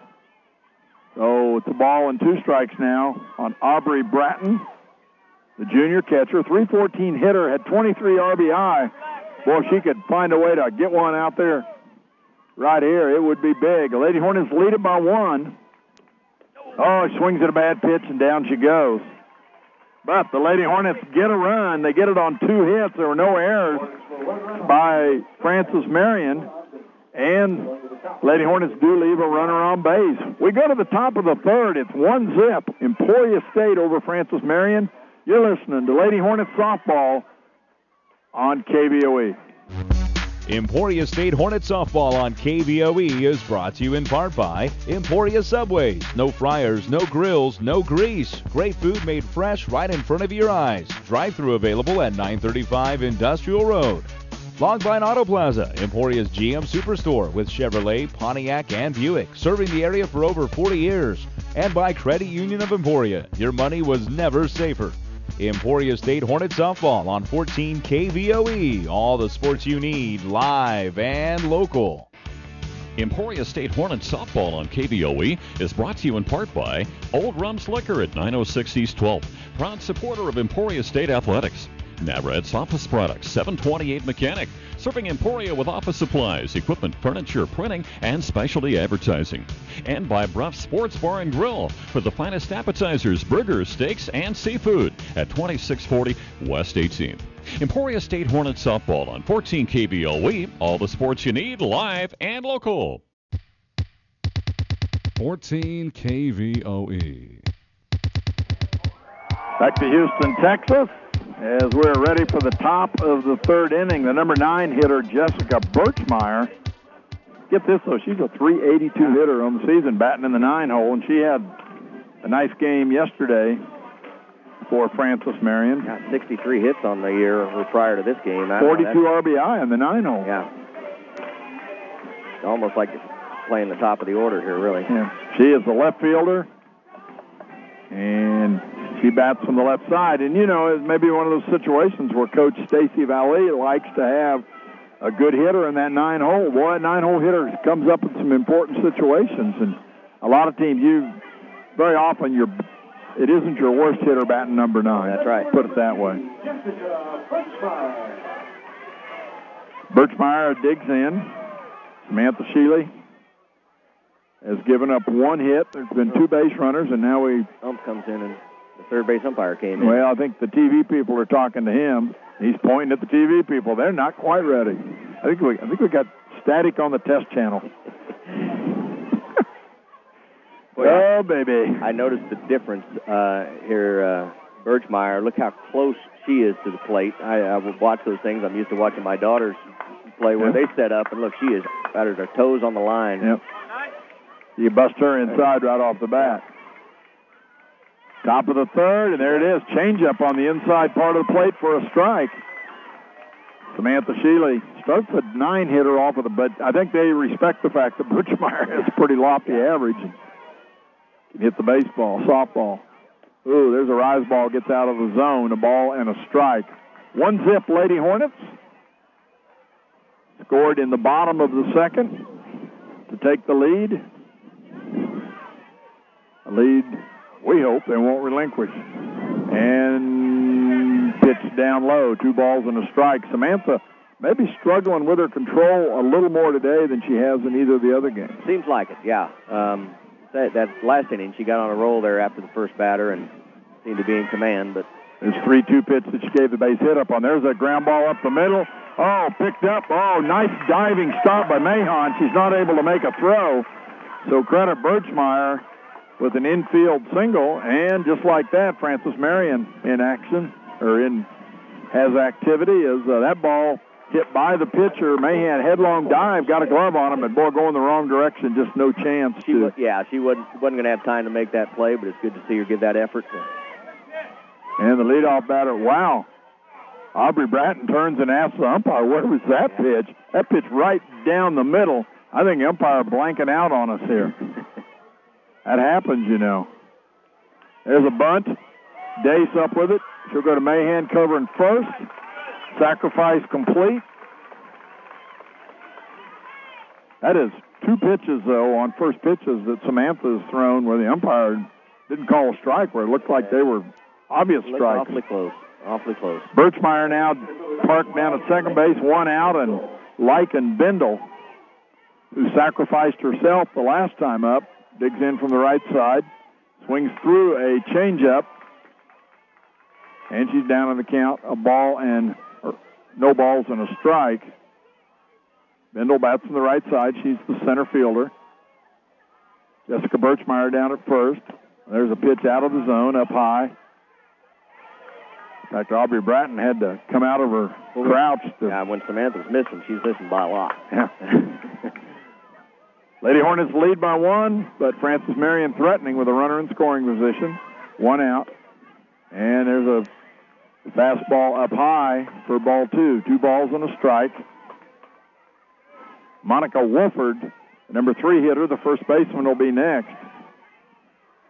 So it's a ball and 2 strikes now on Aubrey Bratton, the junior catcher. .314 hitter, had 23 RBI. Boy, if she could find a way to get one out there right here, it would be big. The Lady Hornets lead it by 1. Oh, she swings at a bad pitch, and down she goes. But the Lady Hornets get a run. They get it on 2 hits. There were no errors by Frances Marion. And Lady Hornets do leave a runner on base. We go to the top of the third. It's 1-0. Emporia State over Frances Marion. You're listening to Lady Hornets softball on KVOE. Emporia State Hornet Softball on KVOE is brought to you in part by Emporia Subways. No fryers, no grills, no grease. Great food made fresh right in front of your eyes. Drive-thru available at 935 Industrial Road. Longvine Auto Plaza, Emporia's GM Superstore with Chevrolet, Pontiac, and Buick, serving the area for over 40 years. And by Credit Union of Emporia, your money was never safer. Emporia State Hornet Softball on 14 KVOE. All the sports you need, live and local. Emporia State Hornet Softball on KVOE is brought to you in part by Old Rum's Liquor at 906 East 12th, proud supporter of Emporia State Athletics. Navred's Office Products, 728 Mechanic, serving Emporia with office supplies, equipment, furniture, printing, and specialty advertising. And by Bruff Sports Bar and Grill for the finest appetizers, burgers, steaks, and seafood at 2640 West 18th. Emporia State Hornet Softball on 14 KVOE, all the sports you need, live and local. 14 KVOE. Back to Houston, Texas, as we're ready for the top of the third inning. The number 9 hitter, Jessica Birchmeyer. Get this, though, she's a .382 hitter on the season, batting in the 9-hole, and she had a nice game yesterday for Francis Marion. Got 63 hits on the year prior to this game. 42 RBI in the 9-hole. Yeah. It's almost like playing the top of the order here, really. Yeah. She is the left fielder, and she bats from the left side. And, you know, it may be one of those situations where Coach Stacy Vallée likes to have a good hitter in that 9-hole. Boy, that 9-hole hitter comes up in some important situations. And a lot of teams, very often, it isn't your worst hitter batting number 9. That's right. Put it that way. Birchmeyer digs in. Samantha Shealy has given up 1 hit. There's been 2 base runners, and now Ump comes in, and the third base umpire came in. Well, I think the TV people are talking to him. He's pointing at the TV people. They're not quite ready. I think we got static on the test channel. Oh, baby. I noticed the difference here, Birchmeyer. Look how close she is to the plate. I watch those things. I'm used to watching my daughters play where they set up, and look, she is got her toes on the line. Yep. You bust her inside right off the bat. Top of the third, and there it is. Changeup on the inside part of the plate for a strike. Samantha Shealy starts a 9 hitter off of but I think they respect the fact that Birchmeyer has a pretty lofty average. Can hit the baseball, softball. Ooh, there's a rise ball, gets out of the zone, a ball and a strike. 1-zip Lady Hornets. Scored in the bottom of the second to take the lead. A lead we hope they won't relinquish. And pitch down low, 2 balls and a strike. Samantha may be struggling with her control a little more today than she has in either of the other games. Seems like it, yeah. That last inning, she got on a roll there after the first batter and seemed to be in command. But there's 3-2 pitch that she gave the base hit up on. There's a ground ball up the middle. Oh, picked up. Oh, nice diving stop by Mahon. She's not able to make a throw. So credit Birchmeyer with an infield single. And just like that, Francis Marion in action, has activity as that ball hit by the pitcher. Mahan headlong dive, got a glove on him, and boy, going the wrong direction, just no chance. She wasn't going to have time to make that play, but it's good to see her give that effort. And the leadoff batter, wow. Aubrey Bratton turns and asks the umpire, where was that pitch? That pitch right down the middle. I think the umpire blanking out on us here. That happens, you know. There's a bunt. Dace up with it. She'll go to Mahan covering first. Sacrifice complete. That is 2 pitches, though, on first pitches that Samantha's thrown where the umpire didn't call a strike, where it looked like they were obvious strikes. Awfully close. Birchmeyer now parked down at second base, 1 out, and Lycan Bindle, who sacrificed herself the last time up, digs in from the right side, swings through a changeup, and she's down on the count, no balls and a strike. Bindle bats from the right side. She's the center fielder. Jessica Birchmeyer down at first. There's a pitch out of the zone, up high. In fact, Aubrey Bratton had to come out of her crouch. When Samantha's missing, she's missing by a lot. Yeah. Lady Hornets lead by 1, but Francis Marion threatening with a runner in scoring position. 1 out. And there's a fastball up high for ball 2. 2 balls and a strike. Monica Wolford, the number 3 hitter, the first baseman, will be next.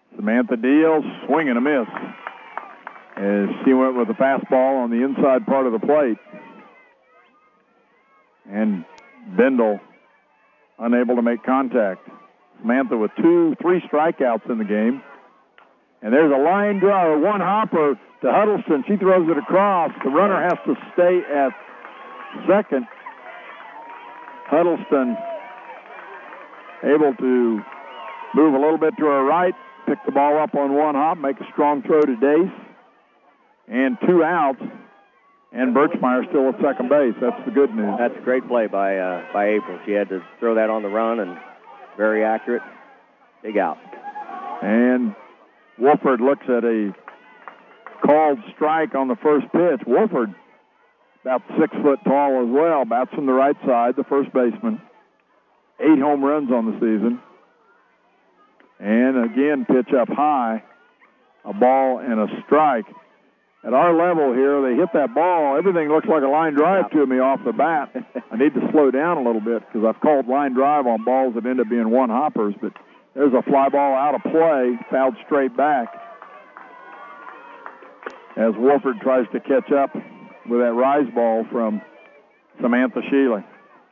Samantha Deal, swing and a miss, as she went with a fastball on the inside part of the plate. And Bendel unable to make contact. Samantha with 3 strikeouts in the game. And there's a line drive, one hopper to Huddleston. She throws it across. The runner has to stay at second. Huddleston able to move a little bit to her right, pick the ball up on one hop, make a strong throw to Dace. And 2 outs. And Birchmeyer still at second base. That's the good news. That's a great play by April. She had to throw that on the run, and very accurate. Big out. And Wolford looks at a called strike on the first pitch. Wolford, about 6 foot tall as well, bats from the right side, the first baseman. 8 home runs on the season. And again, pitch up high, a ball and a strike. At our level here, they hit that ball. Everything looks like a line drive to me off the bat. I need to slow down a little bit because I've called line drive on balls that end up being one hoppers, but there's a fly ball out of play, fouled straight back as Wolford tries to catch up with that rise ball from Samantha Shealy.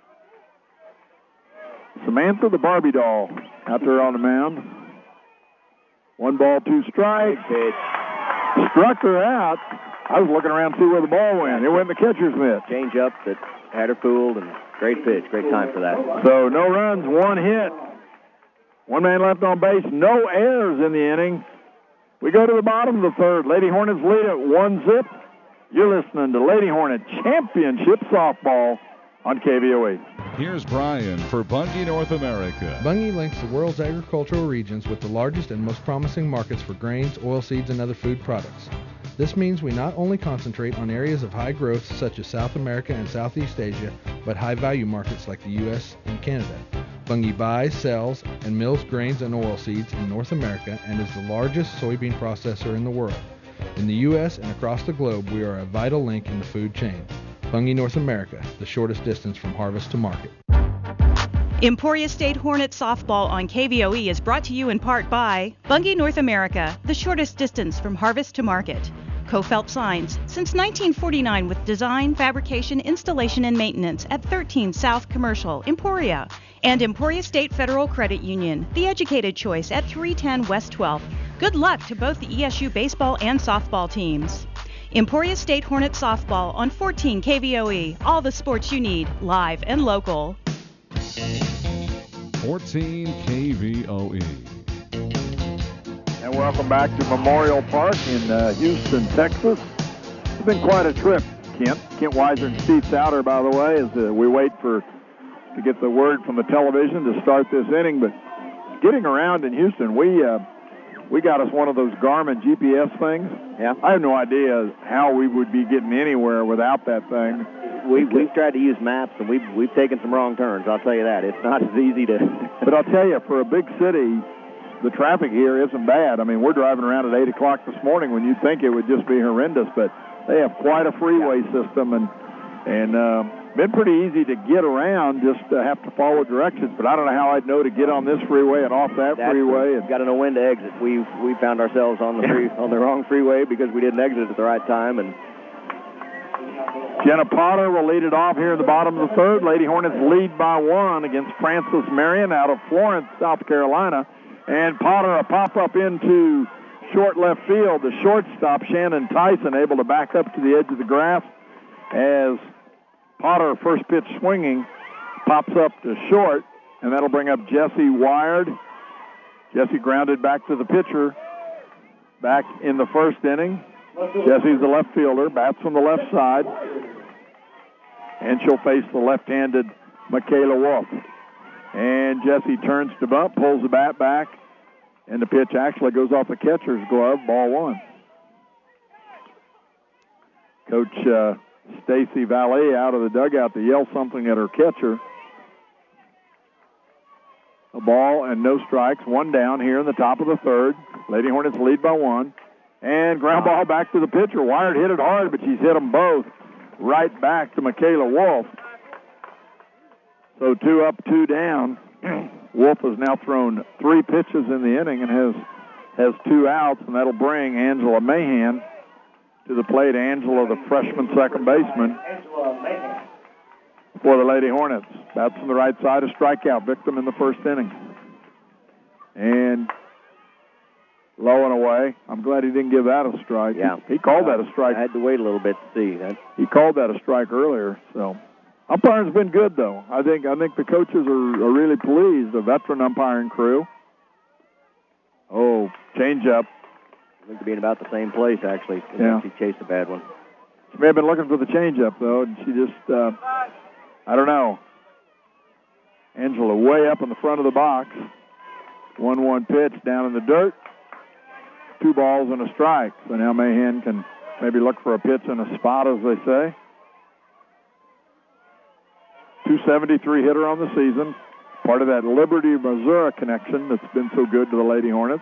Samantha the Barbie doll out there on the mound. 1 ball, 2 strikes. Struck her out. I was looking around to see where the ball went. It went in the catcher's mitt. Change up that had her fooled, and great pitch. Great time for that. So no runs, 1 hit. 1 man left on base. No errors in the inning. We go to the bottom of the third. Lady Hornets lead at 1-0. You're listening to Lady Hornet Championship Softball on KVOE. Here's Brian for Bunge North America. Bunge links the world's agricultural regions with the largest and most promising markets for grains, oilseeds, and other food products. This means we not only concentrate on areas of high growth such as South America and Southeast Asia, but high-value markets like the U.S. and Canada. Bunge buys, sells, and mills grains and oilseeds in North America and is the largest soybean processor in the world. In the U.S. and across the globe, we are a vital link in the food chain. Bunge North America, the shortest distance from harvest to market. Emporia State Hornets softball on KVOE is brought to you in part by Bunge North America, the shortest distance from harvest to market. Kofelt Signs, since 1949 with design, fabrication, installation, and maintenance at 13 South Commercial, Emporia. And Emporia State Federal Credit Union, the educated choice at 310 West 12th. Good luck to both the ESU baseball and softball teams. Emporia State Hornets softball on 14 KVOE. All the sports you need, live and local. 14 KVOE. And welcome back to Memorial Park in Houston, Texas. It's been quite a trip, Kent. Kent Weiser and Steve Souter, by the way, as we wait to get the word from the television to start this inning. But getting around in Houston, we got us one of those Garmin GPS things. Yeah. I have no idea how we would be getting anywhere without that thing. We've tried to use maps, and we've taken some wrong turns, I'll tell you that. It's not as easy to... But I'll tell you, for a big city, the traffic here isn't bad. I mean, we're driving around at 8 o'clock this morning when you'd think it would just be horrendous, but they have quite a freeway system, and been pretty easy to get around, just to have to follow directions. But I don't know how I'd know to get on this freeway and off that freeway. Got to know when to exit. We found ourselves on the wrong freeway because we didn't exit at the right time. And Jenna Potter will lead it off here in the bottom of the third. Lady Hornets lead by 1 against Frances Marion out of Florence, South Carolina. And Potter a pop-up into short left field. The shortstop, Shannon Tyson, able to back up to the edge of the grass as Potter, first pitch swinging, pops up to short, and that'll bring up Jessie Wired. Jessie grounded back to the pitcher back in the first inning. Jessie's the left fielder, bats from the left side, and she'll face the left-handed Michaela Wolf. And Jessie turns to bunt, pulls the bat back, and the pitch actually goes off the catcher's glove, ball 1. Coach Stacy Vallée out of the dugout to yell something at her catcher. A ball and no strikes, 1 down here in the top of the third. Lady Hornets lead by 1. And ground ball back to the pitcher. Wired hit it hard, but she's hit them both right back to Michaela Wolf. So 2 up, 2 down. Wolf has now thrown 3 pitches in the inning and has has 2 outs, and that'll bring Angela Mahan to the plate. Angela, the freshman second baseman for the Lady Hornets. Bats from the right side, a strikeout victim in the first inning. And low and away. I'm glad he didn't give that a strike. Yeah. He called that a strike. I had to wait a little bit to see that. He called that a strike earlier. So umpiring's been good, though. I think the coaches are really pleased, the veteran umpiring crew. Oh, changeup. I think to be in about the same place, actually. Yeah. She chased a bad one. She may have been looking for the changeup, though, and she just, I don't know. Angela way up in the front of the box. 1-1 pitch down in the dirt. 2 balls and a strike. So now Mahan can maybe look for a pitch in a spot, as they say. 273 hitter on the season. Part of that Liberty-Missouri connection that's been so good to the Lady Hornets.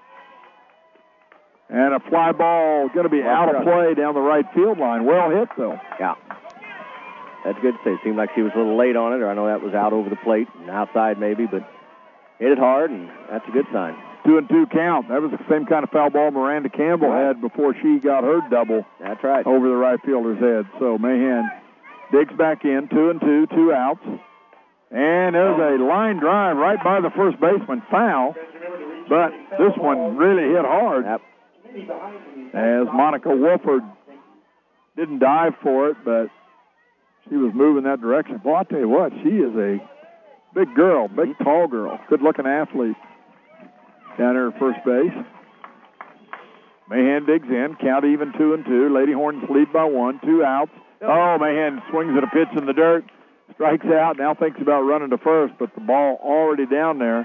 And a fly ball going to be out of play down the right field line. Well hit, though. Yeah. That's good to say. It seemed like she was a little late on it, or I know that was out over the plate and outside maybe, but hit it hard, and that's a good sign. 2-2 count. That was the same kind of foul ball Miranda Campbell had before she got her double. That's right. Over the right fielder's head. So Mahan digs back in, 2-2, 2 outs. And there's a line drive right by the first baseman, foul. But this one really hit hard. Yep. As Monica Wolford didn't dive for it, but she was moving that direction. Boy, I'll tell you what, she is a big girl, big, tall girl, good-looking athlete down there at first base. Mahan digs in, count even 2-2. Lady Hornets lead by 1, 2 outs. Oh, Mahan swings at a pitch in the dirt, strikes out, now thinks about running to first, but the ball already down there.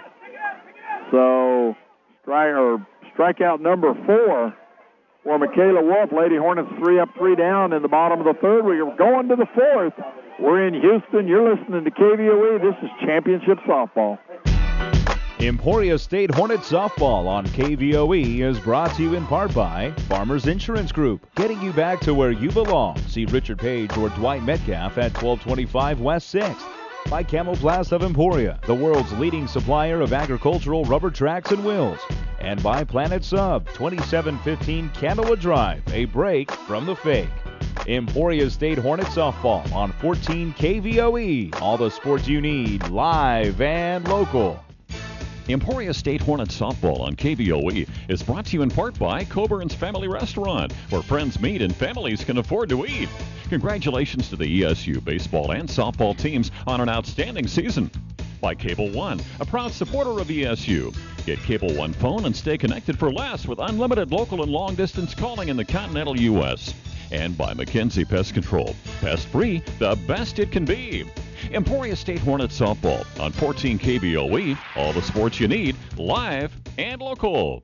So strikeout number 4 for Michaela Wolf. Lady Hornets 3 up, 3 down in the bottom of the third. We're going to the 4th. We're in Houston. You're listening to KVOE. This is Championship Softball. Emporia State Hornets softball on KVOE is brought to you in part by Farmers Insurance Group, getting you back to where you belong. See Richard Page or Dwight Metcalf at 1225 West 6th. By Camoplast of Emporia, the world's leading supplier of agricultural rubber tracks and wheels. And by Planet Sub, 2715 Canoa Drive, a break from the fake. Emporia State Hornets softball on 14 KVOE. All the sports you need, live and local. Emporia State Hornets softball on KVOE is brought to you in part by Coburn's Family Restaurant, where friends meet and families can afford to eat. Congratulations to the ESU baseball and softball teams on an outstanding season. By Cable One, a proud supporter of ESU. Get Cable One phone and stay connected for less with unlimited local and long-distance calling in the continental U.S. And by McKenzie Pest Control. Pest-free, the best it can be. Emporia State Hornets softball on 14 KVOE. All the sports you need, live and local.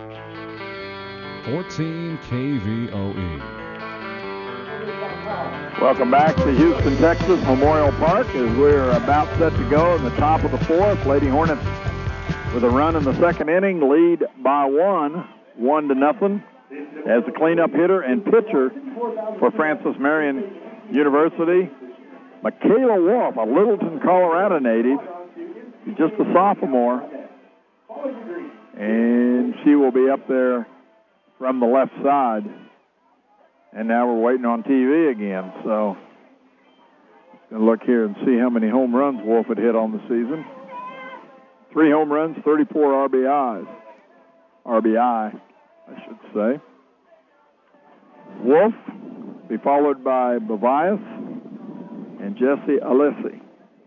14 KVOE. Welcome back to Houston, Texas, Memorial Park, as we're about set to go in the top of the 4th. Lady Hornets with a run in the second inning, lead by 1-0, as the cleanup hitter and pitcher for Francis Marion University. Michaela Wolf, a Littleton, Colorado native, just a sophomore, and she will be up there from the left side. And now we're waiting on TV again, so going to look here and see how many home runs Wolf had hit on the season. 3 home runs, 34 RBI, I should say. Wolf be followed by Bavias and Jesse Alessi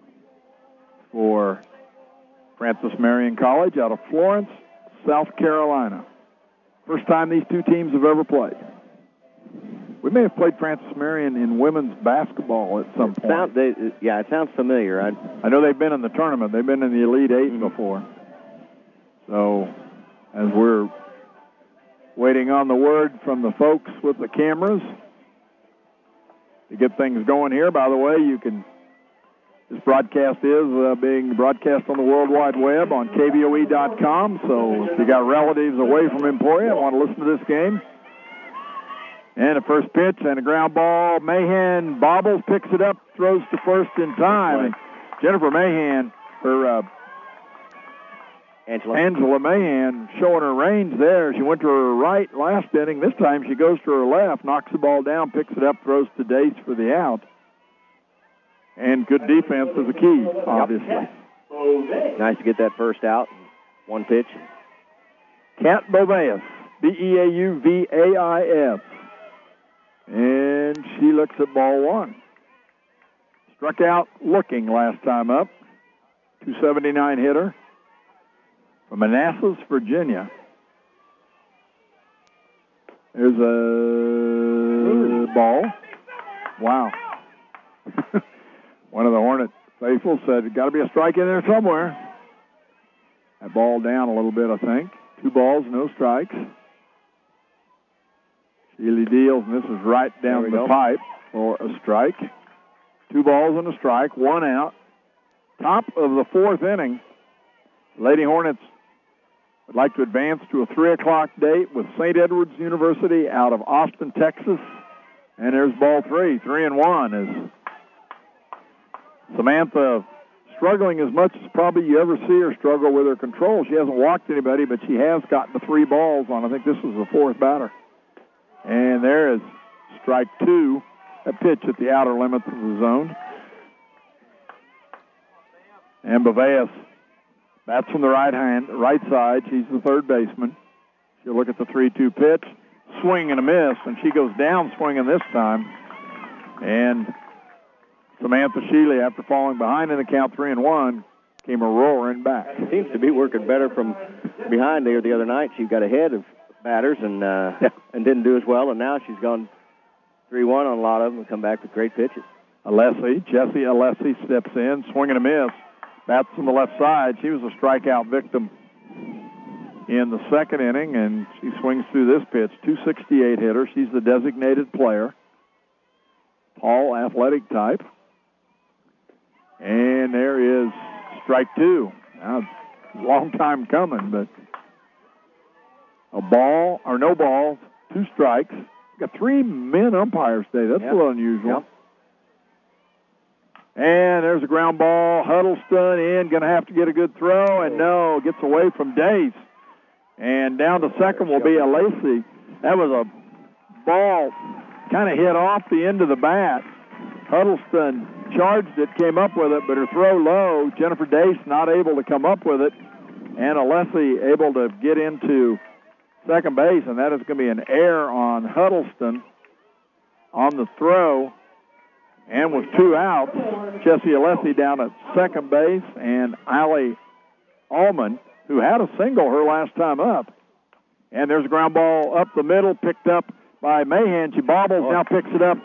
for Francis Marion College out of Florence, South Carolina. First time these two teams have ever played. We may have played Francis Marion in women's basketball at some point. It sounds familiar. I know they've been in the tournament. They've been in the Elite Eight before. So, as we're waiting on the word from the folks with the cameras to get things going here. By the way, this broadcast is being broadcast on the World Wide Web on KVOE.com. So if you got relatives away from Emporia and want to listen to this game. And a first pitch and a ground ball. Mahan bobbles, picks it up, throws to first in time. And Jennifer Mahan, Angela Mahan showing her range there. She went to her right last inning. This time she goes to her left, knocks the ball down, picks it up, throws to Dace for the out. And good defense is the key, obviously. Nice to get that first out. One pitch. Kat Beauvais, Beauvais. And she looks at ball one. Struck out looking last time up. 279 hitter from Manassas, Virginia. There's a ball. Wow. One of the Hornet faithful said, "Got to be a strike in there somewhere." That ball down a little bit, I think. 2 balls, no strikes. Sheely deals, and this is right down the pipe for a strike. 2 balls and a strike, 1 out. Top of the 4th inning. Lady Hornets would like to advance to a 3 o'clock date with St. Edward's University out of Austin, Texas. And there's ball 3. 3-1 is Samantha struggling as much as probably you ever see her struggle with her control. She hasn't walked anybody, but she has gotten the 3 balls on, I think this is the 4th batter. And there is strike 2, a pitch at the outer limits of the zone. And Beauvais bats from the right side. She's the third baseman. She'll look at the 3-2 pitch, swing and a miss, and she goes down swinging this time. And Samantha Sheely, after falling behind in the count 3-1, came a roaring back. Seems to be working better from behind there the other night. She got ahead of batters and didn't do as well, and now she's gone 3-1 on a lot of them and come back with great pitches. Jessie Alessi steps in, swing and a miss. Bats from the left side. She was a strikeout victim in the 2nd inning, and she swings through this pitch. 268 hitter. She's the designated player. Tall, athletic type. And there is strike 2. Now, long time coming, but a ball or no balls, 2 strikes. Got 3 men umpires today. That's a little unusual. Yep. And there's a ground ball. Huddleston in, going to have to get a good throw, and no, gets away from Dace. And down to second will be a Lacey. That was a ball kind of hit off the end of the bat. Huddleston charged it, came up with it, but her throw low. Jennifer Dace not able to come up with it, and Alessi able to get into second base, and that is going to be an error on Huddleston on the throw. And with 2 outs, Jessie Alessi down at second base, and Allie Allman, who had a single her last time up. And there's a ground ball up the middle, picked up by Mahan. She bobbles, now picks it up.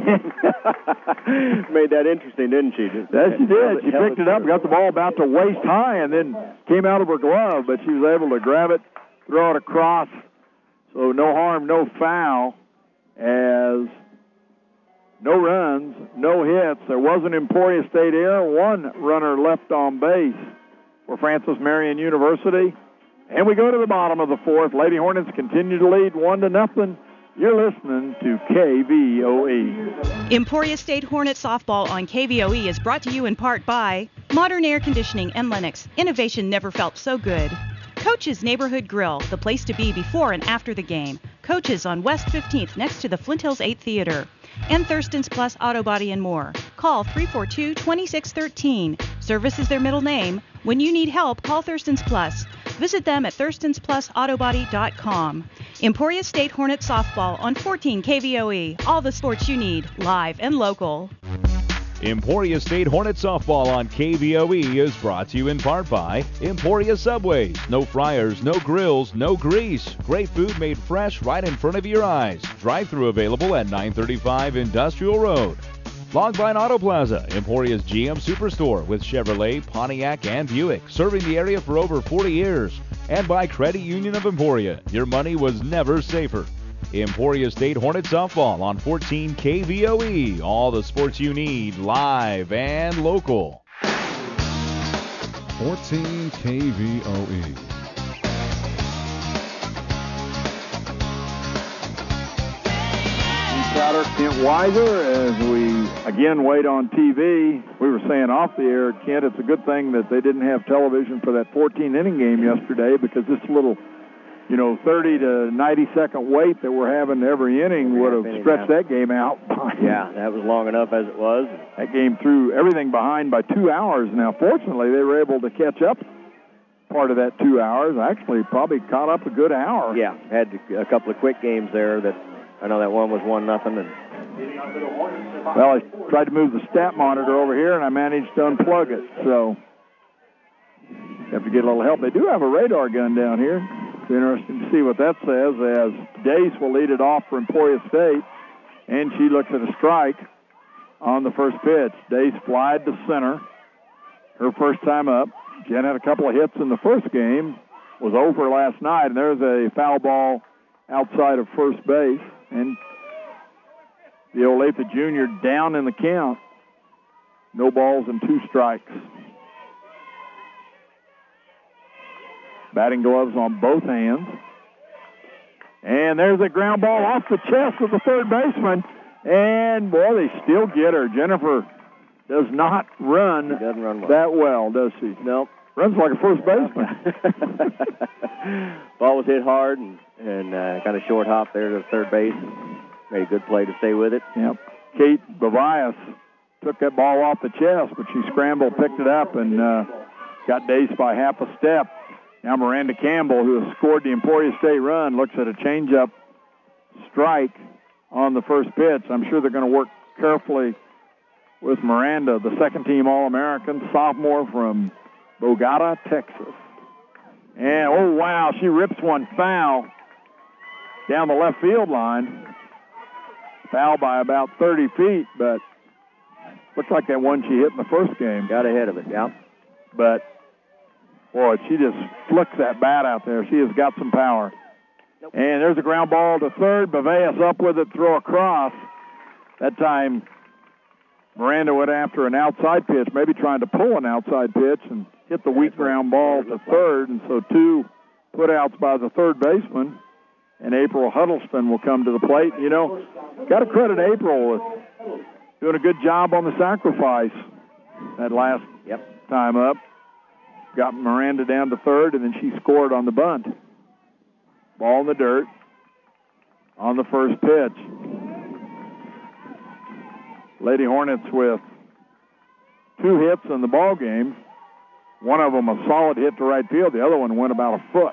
Made that interesting, didn't she? Yes, she did. She picked it up, got the ball about to waist high, and then came out of her glove, but she was able to grab it, throw it across. So no harm, no foul, as no runs, no hits. There was an Emporia State error, 1 runner left on base for Francis Marion University. And we go to the bottom of the 4th. Lady Hornets continue to lead 1-0. You're listening to KVOE. Emporia State Hornet softball on KVOE is brought to you in part by Modern Air Conditioning and Lennox. Innovation never felt so good. Coach's Neighborhood Grill, the place to be before and after the game. Coach's on West 15th next to the Flint Hills 8 Theater. And Thurston's Plus Auto Body and More. Call 342-2613. Service is their middle name. When you need help, call Thurston's Plus. Visit them at thurstonsplusautobody.com. Emporia State Hornet softball on 14 KVOE. All the sports you need, live and local. Emporia State Hornet softball on KVOE is brought to you in part by Emporia Subways. No fryers, no grills, no grease. Great food made fresh right in front of your eyes. Drive-thru available at 935 Industrial Road. Longvine Auto Plaza, Emporia's GM Superstore with Chevrolet, Pontiac, and Buick, serving the area for over 40 years. And by Credit Union of Emporia, your money was never safer. Emporia State Hornet softball on 14 KVOE. All the sports you need, live and local. 14 KVOE. Crowder, Kent Weiser as we again wait on TV. We were saying off the air, Kent, it's a good thing that they didn't have television for that 14-inning game yesterday, because this little, 30 to 90-second wait that we're having every inning would have stretched that game out. Yeah, that was long enough as it was. That game threw everything behind by 2 hours. Now, fortunately, they were able to catch up part of that 2 hours. Actually, probably caught up a good hour. Yeah, had a couple of quick games there that I know that one was 1-0. And well, I tried to move the stat monitor over here, and I managed to unplug it. So have to get a little help. They do have a radar gun down here. It's interesting to see what that says, as Dace will lead it off for Emporia State, and she looks at a strike on the first pitch. Dace flied to center, her first time up. Jen had a couple of hits in the first game, was over last night, and there's a foul ball outside of first base, and the Olathe Junior down in the count. No balls and 2 strikes. Batting gloves on both hands. And there's a ground ball off the chest of the third baseman. And, boy, they still get her. Jennifer does not run that well, does she? Nope. Runs like a first baseman. Ball was hit hard and kind of short hop there to third base. Made a good play to stay with it. Yep. Kate Bavias took that ball off the chest, but she scrambled, picked it up, and got dazed by half a step. Now Miranda Campbell, who has scored the Emporia State run, looks at a changeup strike on the first pitch. I'm sure they're going to work carefully with Miranda, the second-team All-American, sophomore from Bogota, Texas. And, oh, wow, she rips one foul down the left field line. Foul by about 30 feet, but looks like that one she hit in the first game. Got ahead of it, yeah. But, boy, she just flicks that bat out there. She has got some power. Nope. And there's a ground ball to third. Baveas up with it, throw across. That time, Miranda went after an outside pitch, maybe trying to pull an outside pitch, and hit the weak ground ball to third. And so 2 putouts by the third baseman. And April Huddleston will come to the plate. Got to credit April with doing a good job on the sacrifice that last time up. Got Miranda down to third, and then she scored on the bunt. Ball in the dirt on the first pitch. Lady Hornets with 2 hits in the ball game. One of them a solid hit to right field. The other one went about a foot.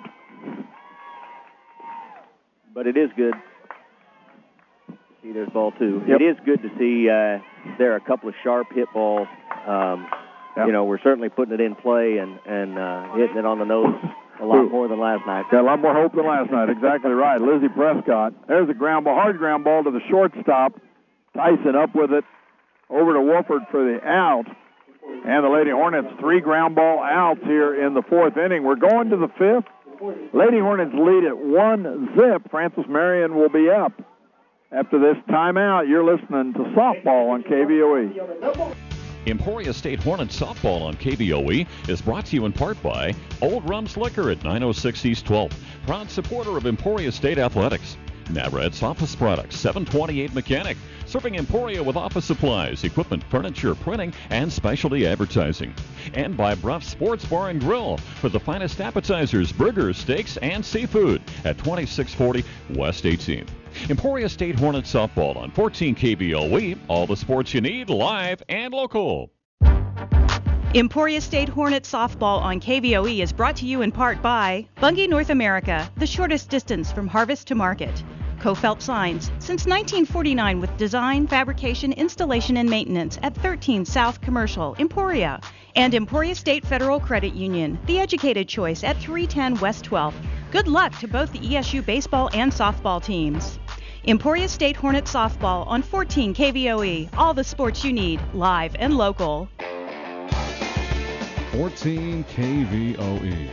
But it is good. See, there's ball 2. Yep. It is good to see there are a couple of sharp hit balls. We're certainly putting it in play and hitting it on the nose a lot more than last night. Got a lot more hope than last night. Exactly right. Lizzie Prescott. There's a ground ball, hard ground ball to the shortstop. Tyson up with it over to Wolford for the out. And the Lady Hornets 3 ground ball outs here in the 4th inning. We're going to the 5th. Lady Hornets lead at 1-0. Francis Marion will be up. After this timeout, you're listening to softball on KVOE. Emporia State Hornets softball on KVOE is brought to you in part by Old Rum's Liquor at 906 East 12th, proud supporter of Emporia State Athletics. Navred's Office Products, 728 Mechanic, serving Emporia with office supplies, equipment, furniture, printing, and specialty advertising. And by Bruff Sports Bar and Grill for the finest appetizers, burgers, steaks, and seafood at 2640 West 18th. Emporia State Hornets softball on 14 KVOE, all the sports you need, live and local. Emporia State Hornets softball on KVOE is brought to you in part by Bunge North America, the shortest distance from harvest to market. Kofelt Signs, since 1949 with design, fabrication, installation, and maintenance at 13 South Commercial, Emporia. And Emporia State Federal Credit Union, the educated choice at 310 West 12th. Good luck to both the ESU baseball and softball teams. Emporia State Hornets softball on 14 KVOE, all the sports you need, live and local. 14 KVOE.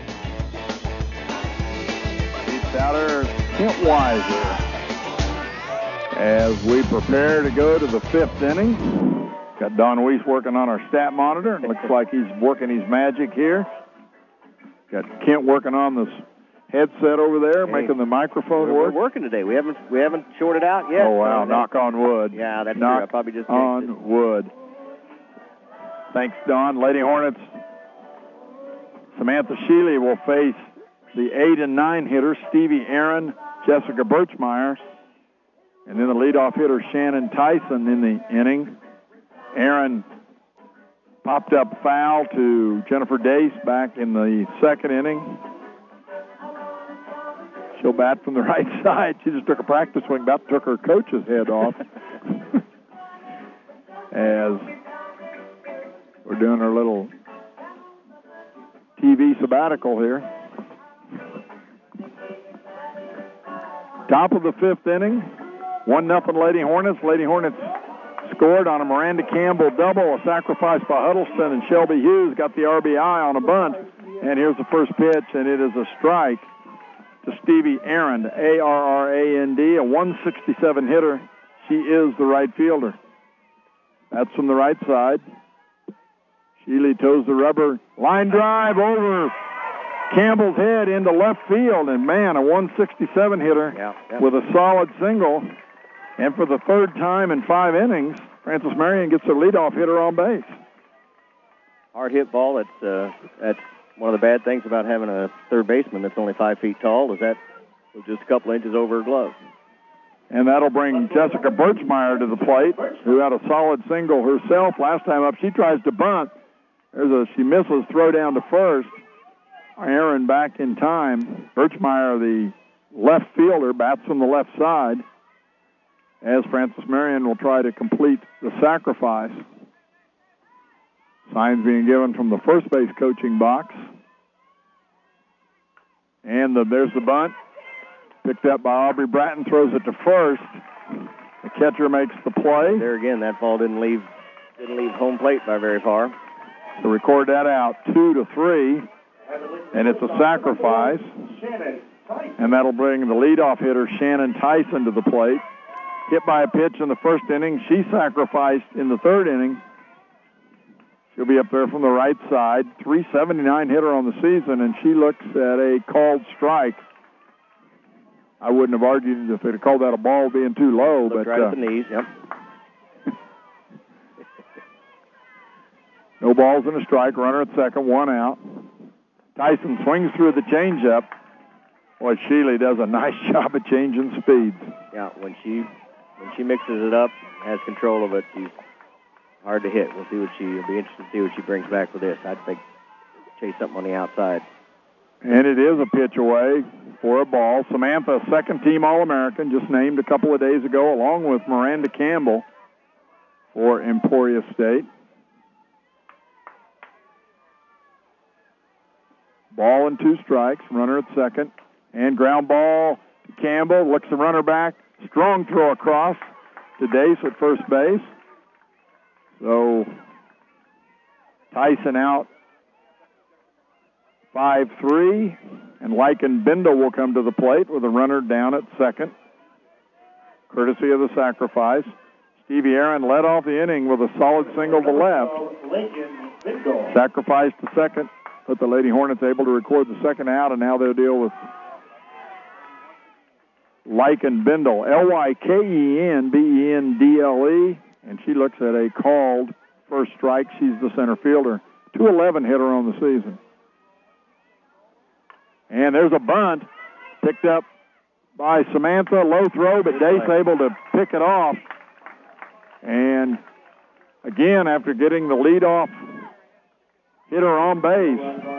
It's outer Kent Weiser. As we prepare to go to the 5th inning, got Don Weiss working on our stat monitor. It looks like he's working his magic here. Got Kent working on this headset over there, making the microphone work. We're working today. We haven't shorted out yet. Oh, wow. Knock on wood. Yeah, that's Knock true. I probably just on wood. Thanks, Don. Lady Hornets, Samantha Shealy will face the 8 and 9 hitter, Stevie Aaron, Jessica Birchmeyer, and then the leadoff hitter, Shannon Tyson, in the inning. Aaron popped up foul to Jennifer Dace back in the second inning. She'll bat from the right side. She just took a practice swing, about took her coach's head off. As we're doing our little TV sabbatical here. Top of the fifth inning, 1-0 Lady Hornets. Lady Hornets scored on a Miranda Campbell double, a sacrifice by Huddleston, and Shelby Hughes got the RBI on a bunt. And here's the first pitch, and it is a strike to Stevie Arrand, A-R-R-A-N-D, a 167 hitter. She is the right fielder. That's from the right side. Shealy toes the rubber. Line drive over Campbell's head into left field. And, man, a 167 hitter with a solid single. And for the third time in 5 innings, Francis Marion gets a leadoff hitter on base. Hard hit ball. That's one of the bad things about having a third baseman that's only 5 feet tall, is that just a couple inches over her glove. And that'll bring Jessica Birchmeyer to the plate, who had a solid single herself last time up. She tries to bunt. She misses, throw down to first. Aaron back in time. Birchmeyer, the left fielder, bats from the left side, as Francis Marion will try to complete the sacrifice. Signs being given from the first base coaching box. And there's the bunt. Picked up by Aubrey Bratton, throws it to first. The catcher makes the play. There again, that ball didn't leave home plate by very far. So record that out, 2-3, and it's a sacrifice. And that'll bring the leadoff hitter, Shannon Tyson, to the plate. Hit by a pitch in the first inning. She sacrificed in the third inning. She'll be up there from the right side. 379 hitter on the season, and she looks at a called strike. I wouldn't have argued if they'd have called that a ball being too low. Looked right at the knees, yep. No balls and a strike. Runner at second, 1 out. Tyson swings through the changeup. Boy, Shealy does a nice job of changing speeds. Yeah, when she mixes it up, has control of it, she's hard to hit. It'll be interesting to see what she brings back for this. I'd think chase something on the outside. And it is a pitch away for a ball. Samantha, second-team All-American, just named a couple of days ago, along with Miranda Campbell for Emporia State. Ball and 2 strikes, runner at second. And ground ball to Campbell, looks the runner back. Strong throw across to Dace at first base. So Tyson out 5-3, and Lycan Bindle will come to the plate with a runner down at second, courtesy of the sacrifice. Stevie Aaron led off the inning with a solid single to left. Sacrifice to second, but the Lady Hornets able to record the second out, and now they'll deal with Lycan Bindle, Lykenbendle, and she looks at a called first strike. She's the center fielder. 211 hitter on the season. And there's a bunt picked up by Samantha. Low throw, but Dace able to pick it off. And again, after getting the leadoff hitter on base,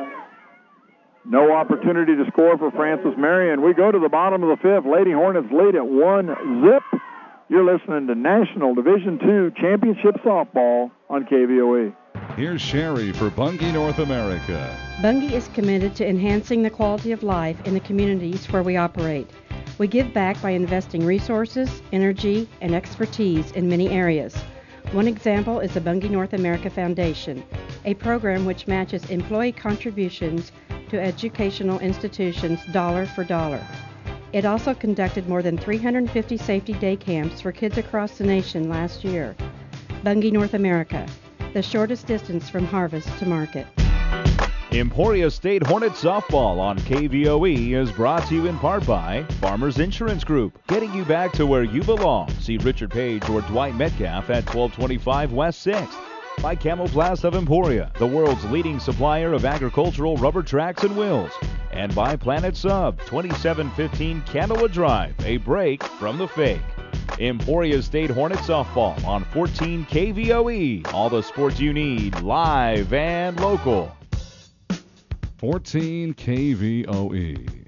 no opportunity to score for Francis Marion. We go to the bottom of the fifth. Lady Hornets lead at 1-0. You're listening to National Division II Championship Softball on KVOE. Here's Sherry for Bunge North America. Bunge is committed to enhancing the quality of life in the communities where we operate. We give back by investing resources, energy, and expertise in many areas. One example is the Bunge North America Foundation, a program which matches employee contributions to educational institutions dollar for dollar. It also conducted more than 350 safety day camps for kids across the nation last year. Bunge North America, the shortest distance from harvest to market. Emporia State Hornets softball on KVOE is brought to you in part by Farmers Insurance Group, getting you back to where you belong. See Richard Page or Dwight Metcalf at 1225 West 6th. By Camoplast of Emporia, the world's leading supplier of agricultural rubber tracks and wheels. And by Planet Sub, 2715 Canoa Drive, a break from the fake. Emporia State Hornets softball on 14 KVOE. All the sports you need, live and local. 14 KVOE.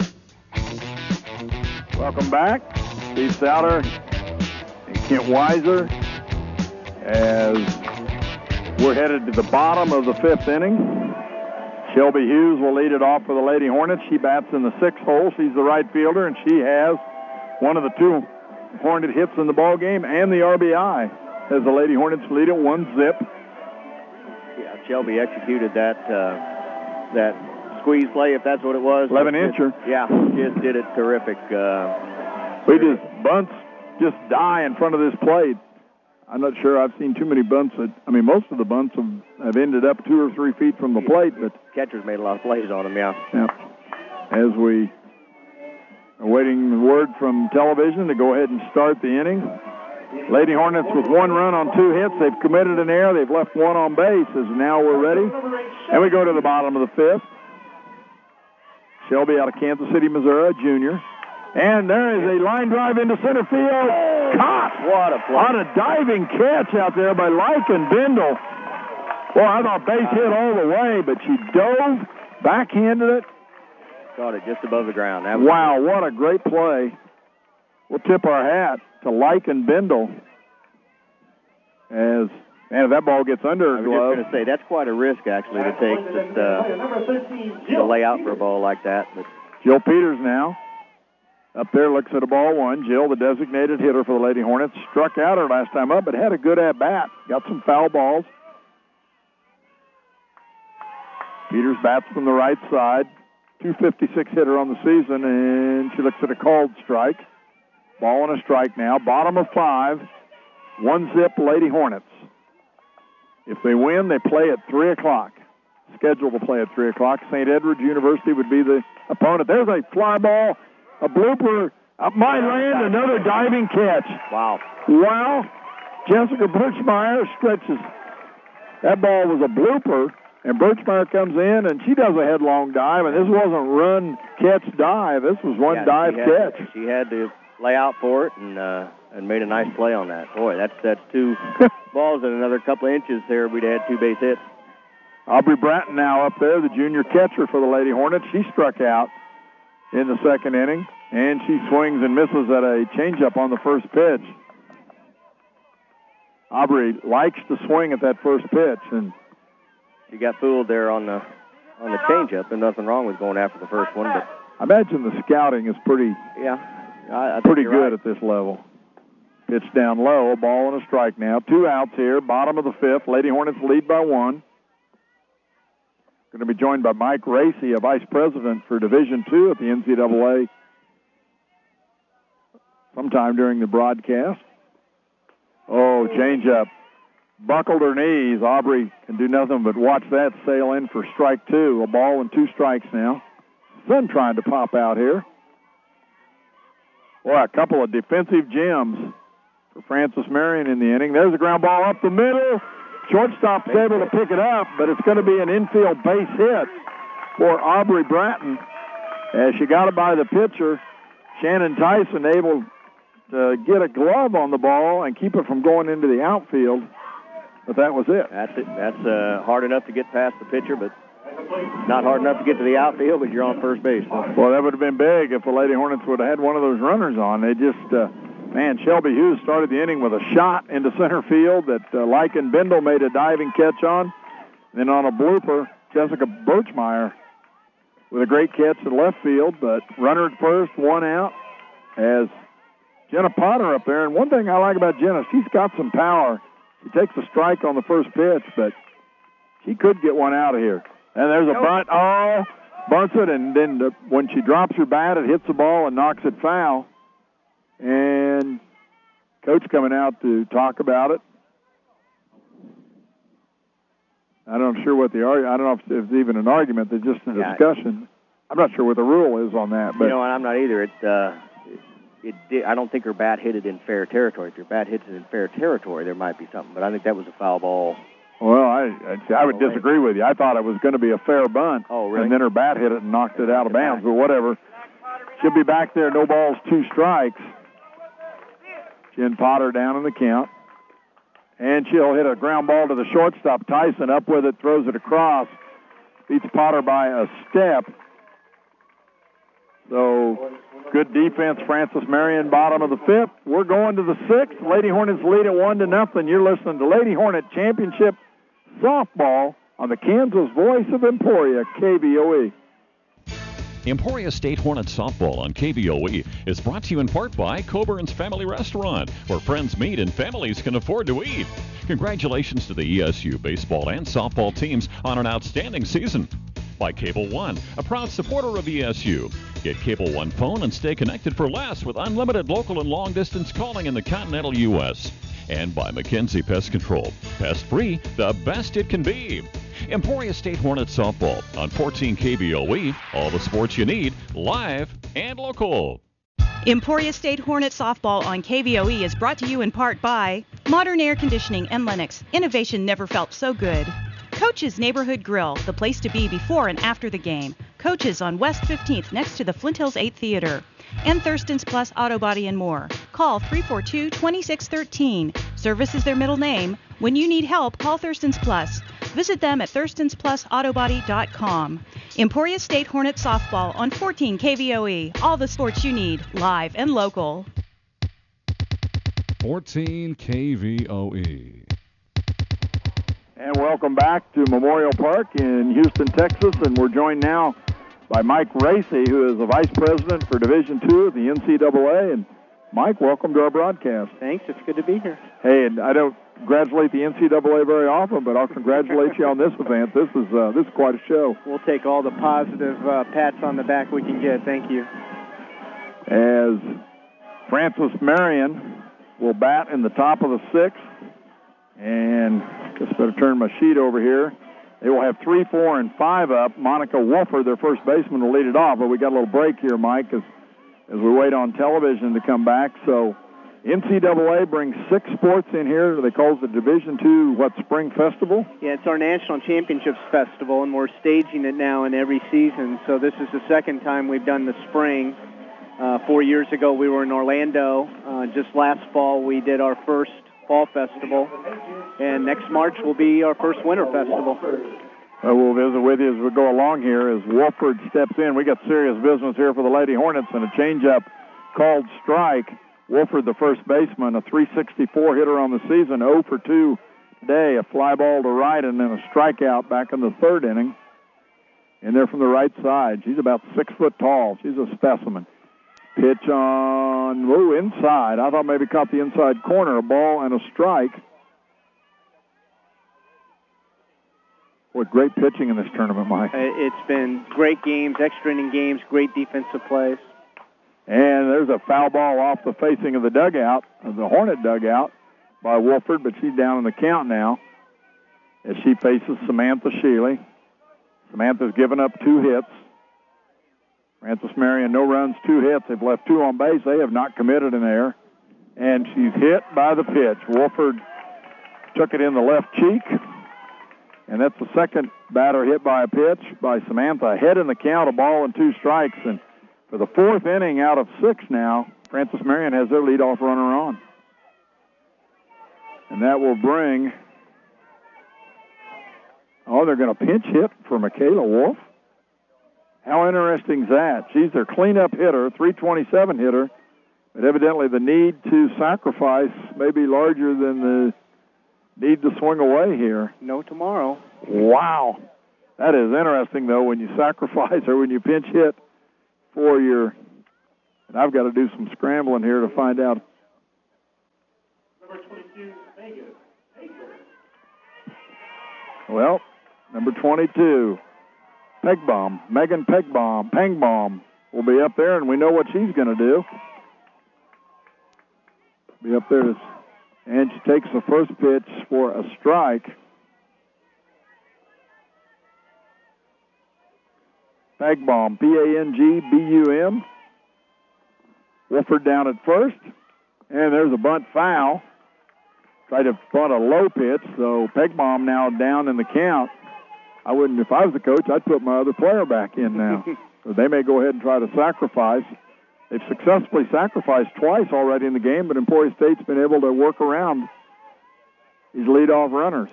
Welcome back. Steve Souter and Kent Weiser as we're headed to the bottom of the 5th inning. Shelby Hughes will lead it off for the Lady Hornets. She bats in the 6th hole. She's the right fielder, and she has one of the 2 Hornet hits in the ball game and the RBI as the Lady Hornets lead it 1-0. Yeah, Shelby executed that squeeze play, if that's what it was. 11-incher. Yeah, just did it terrific. Bunts just die in front of this plate. I'm not sure I've seen too many bunts most of the bunts have ended up 2 or 3 feet from the plate, but catchers made a lot of plays on them, yeah. As we are waiting the word from television to go ahead and start the inning. Lady Hornets with 1 run on 2 hits. They've committed an error. They've left 1 on base. As now we're ready. And we go to the bottom of the 5th. Shelby out of Kansas City, Missouri, junior. And there is a line drive into center field. Caught! What a play. On a diving catch out there by Lycan Bindle. Well, I thought base hit all the way, but she dove, backhanded it. Caught it just above the ground. Wow, what a great play. We'll tip our hat to Lycan Bindle. If that ball gets under her glove. I was just going to say, that's quite a risk, actually, to take, to lay out for a ball like that. But Jill Peters now. Up there, looks at a ball 1. Jill, the designated hitter for the Lady Hornets, struck out her last time up, but had a good at-bat. Got some foul balls. Peters bats from the right side. 256 hitter on the season, and she looks at a called strike. Ball and a strike now. Bottom of 5. 1-0 Lady Hornets. If they win, they play at 3 o'clock. Scheduled to play at 3 o'clock. St. Edward's University would be the opponent. There's a fly ball. A blooper up my land, another diving catch. Wow. Jessica Birchmeyer stretches. That ball was a blooper, and Birchmeyer comes in, and she does a headlong dive, and this wasn't run, catch, dive. This was one dive catch. She had to lay out for it and made a nice play on that. Boy, that's 2 balls and another couple of inches there. We'd had 2 base hits. Aubrey Bratton now up there, the junior catcher for the Lady Hornets. She struck out in the 2nd inning, and she swings and misses at a changeup on the first pitch. Aubrey likes to swing at that first pitch, and she got fooled there on the changeup, and nothing wrong with going after the first one. But I imagine the scouting is pretty pretty good at this level. Pitch down low, a ball and a strike now. 2 outs here, bottom of the 5th. Lady Hornets lead by 1. Going to be joined by Mike Racy, a vice president for Division II at the NCAA, sometime during the broadcast. Oh, changeup. Buckled her knees. Aubrey can do nothing but watch that sail in for strike 2. A ball and 2 strikes now. Sun trying to pop out here. Boy, a couple of defensive gems for Francis Marion in the inning. There's a ground ball up the middle. Shortstop's able to pick it up, but it's going to be an infield base hit for Aubrey Bratton. As she got it by the pitcher, Shannon Tyson able to get a glove on the ball and keep it from going into the outfield. But that was it. That's it. That's hard enough to get past the pitcher, but not hard enough to get to the outfield, but you're on first base. Well, that would have been big if the Lady Hornets would have had one of those runners on. They just... Shelby Hughes started the inning with a shot into center field that Lycan Bindle made a diving catch on. Then on a blooper, Jessica Birchmeyer with a great catch at left field, but runner at first, 1 out, as Jenna Potter up there. And one thing I like about Jenna, she's got some power. She takes a strike on the first pitch, but she could get one out of here. And there's a bunt. Oh, bunts it, and then when she drops her bat, it hits the ball and knocks it foul. And Coach coming out to talk about it. I'm not sure what I don't know if it's even an argument. It's just a discussion. I'm not sure what the rule is on that. But and I'm not either. I don't think her bat hit it in fair territory. If your bat hits it in fair territory, there might be something. But I think that was a foul ball. Well, I would disagree with you. I thought it was going to be a fair bunt. Oh, really? And then her bat hit it and knocked it out of bounds. But whatever. She'll be back there. No balls, 2 strikes. Jen Potter down in the count. And she'll hit a ground ball to the shortstop. Tyson up with it, throws it across. Beats Potter by a step. So, good defense, Francis Marion, bottom of the 5th. We're going to the 6th. Lady Hornets lead at 1-0. You're listening to Lady Hornet Championship Softball on the Kansas Voice of Emporia, KVOE. Emporia State Hornets softball on KVOE is brought to you in part by Coburn's Family Restaurant, where friends meet and families can afford to eat. Congratulations to the ESU baseball and softball teams on an outstanding season. By Cable One, a proud supporter of ESU. Get Cable One phone and stay connected for less with unlimited local and long-distance calling in the continental U.S. And by McKenzie Pest Control. Pest-free, the best it can be. Emporia State Hornets softball on 14 KVOE. All the sports you need, live and local. Emporia State Hornets softball on KVOE is brought to you in part by Modern Air Conditioning and Lennox. Innovation never felt so good. Coach's Neighborhood Grill, the place to be before and after the game. Coach's on West 15th next to the Flint Hills 8 Theater. And Thurston's Plus Auto Body and More. Call 342-2613. Service is their middle name. When you need help, call Thurston's Plus. Visit them at thurstonsplusautobody.com. Emporia State Hornet softball on 14 KVOE. All the sports you need, live and local. 14 KVOE. And welcome back to Memorial Park in Houston, Texas. And we're joined now by Mike Racy, who is the Vice President for Division II of the NCAA. And Mike, welcome to our broadcast. Thanks. It's good to be here. Hey, and I don't congratulate the NCAA very often, but I'll congratulate you on this event. This is quite a show. We'll take all the positive pats on the back we can get. Thank you. As Francis Marion will bat in the top of the 6th. And just better turn my sheet over here. They will have 3, 4, and 5 up. Monica Wolford, their first baseman, will lead it off. But we got a little break here, Mike, as we wait on television to come back. So NCAA brings 6 sports in here. They call it the Division II, Spring Festival? Yeah, it's our National Championships Festival, and we're staging it now in every season. So this is the second time we've done the spring. 4 years ago, we were in Orlando. Just last fall, we did our first Fall Festival, and next March will be our first Winter Festival. We'll visit with you as we go along here as Wolford steps in. We got serious business here for the Lady Hornets and a changeup called strike. Wolford, the first baseman, a .364 hitter on the season, 0 for 2 today, a fly ball to right and then a strikeout back in the 3rd inning. And they're from the right side. She's about 6 foot tall. She's a specimen. Pitch on, inside. I thought maybe caught the inside corner, a ball and a strike. What great pitching in this tournament, Mike. It's been great games, extra inning games, great defensive plays. And there's a foul ball off the facing of the dugout, of the Hornet dugout, by Wolford, but she's down in the count now as she faces Samantha Shealy. Samantha's given up 2 hits. Francis Marion, no runs, 2 hits. They've left 2 on base. They have not committed an error. And she's hit by the pitch. Wolford took it in the left cheek. And that's the second batter hit by a pitch by Samantha. Ahead in the count, a ball and 2 strikes. And for the 4th inning out of 6 now, Francis Marion has their leadoff runner on. And that will bring... they're going to pinch hit for Michaela Wolf. How interesting is that? She's their cleanup hitter, .327 hitter, but evidently the need to sacrifice may be larger than the need to swing away here. No tomorrow. Wow. That is interesting, though, when you sacrifice or when you pinch hit for your... And I've got to do some scrambling here to find out. Number 22, well, number 22... Megan Pengbaum will be up there, and we know what she's going to do. Be up there, and she takes the first pitch for a strike. Pangbaum, Pangbum. Wolford down at first. And there's a bunt foul. Tried to bunt a low pitch, so Pangbaum now down in the count. I wouldn't, if I was the coach, I'd put my other player back in now. So they may go ahead and try to sacrifice. They've successfully sacrificed twice already in the game, but Emporia State's been able to work around these leadoff runners.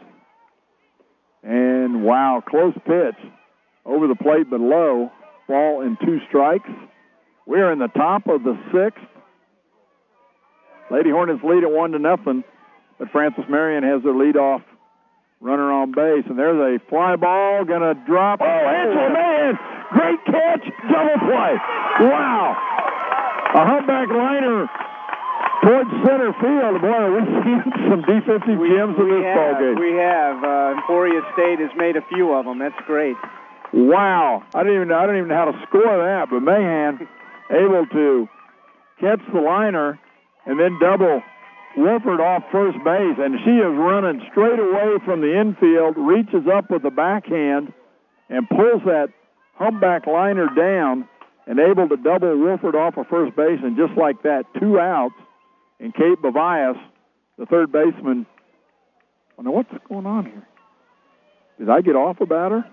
And wow, close pitch over the plate but low. Ball in 2 strikes. We're in the top of the 6th. Lady Hornets lead at 1-0, but Francis Marion has their leadoff runner on base. And there's a fly ball going to drop. Oh, Angela Mahan, great catch, double play. Wow. A humpback liner towards center field. Boy, we've seen some defensive gems in this ballgame. We have. Emporia State has made a few of them. That's great. Wow. I don't even know how to score that, but Mahan able to catch the liner and then double Wolford off first base. And she is running straight away from the infield, reaches up with the backhand, and pulls that humpback liner down and able to double Wolford off of first base. And just like that, 2 outs. And Kate Bavias, the third baseman. Oh, now what's going on here? Did I get off about her?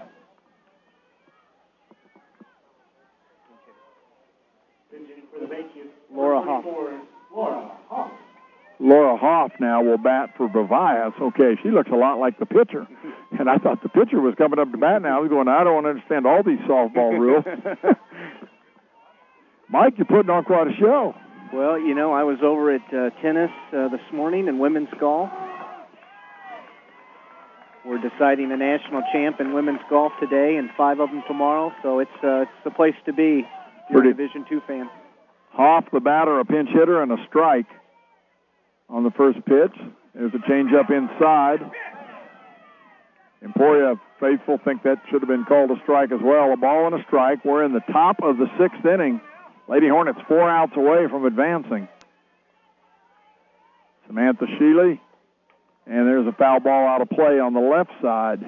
Laura Hoff. Laura Hoff now will bat for Bavias. Okay, she looks a lot like the pitcher. And I thought the pitcher was coming up to bat now. I was going, I don't understand all these softball rules. Mike, you're putting on quite a show. Well, you know, I was over at tennis this morning and women's golf. We're deciding a national champ in women's golf today and 5 of them tomorrow, so it's the place to be if you're a Division II fan. Hoff, the batter, a pinch hitter, and a strike on the first pitch. There's a changeup inside. Emporia faithful think that should have been called a strike as well. A ball and a strike. We're in the top of the 6th inning. Lady Hornets 4 outs away from advancing. Samantha Shealy. And there's a foul ball out of play on the left side.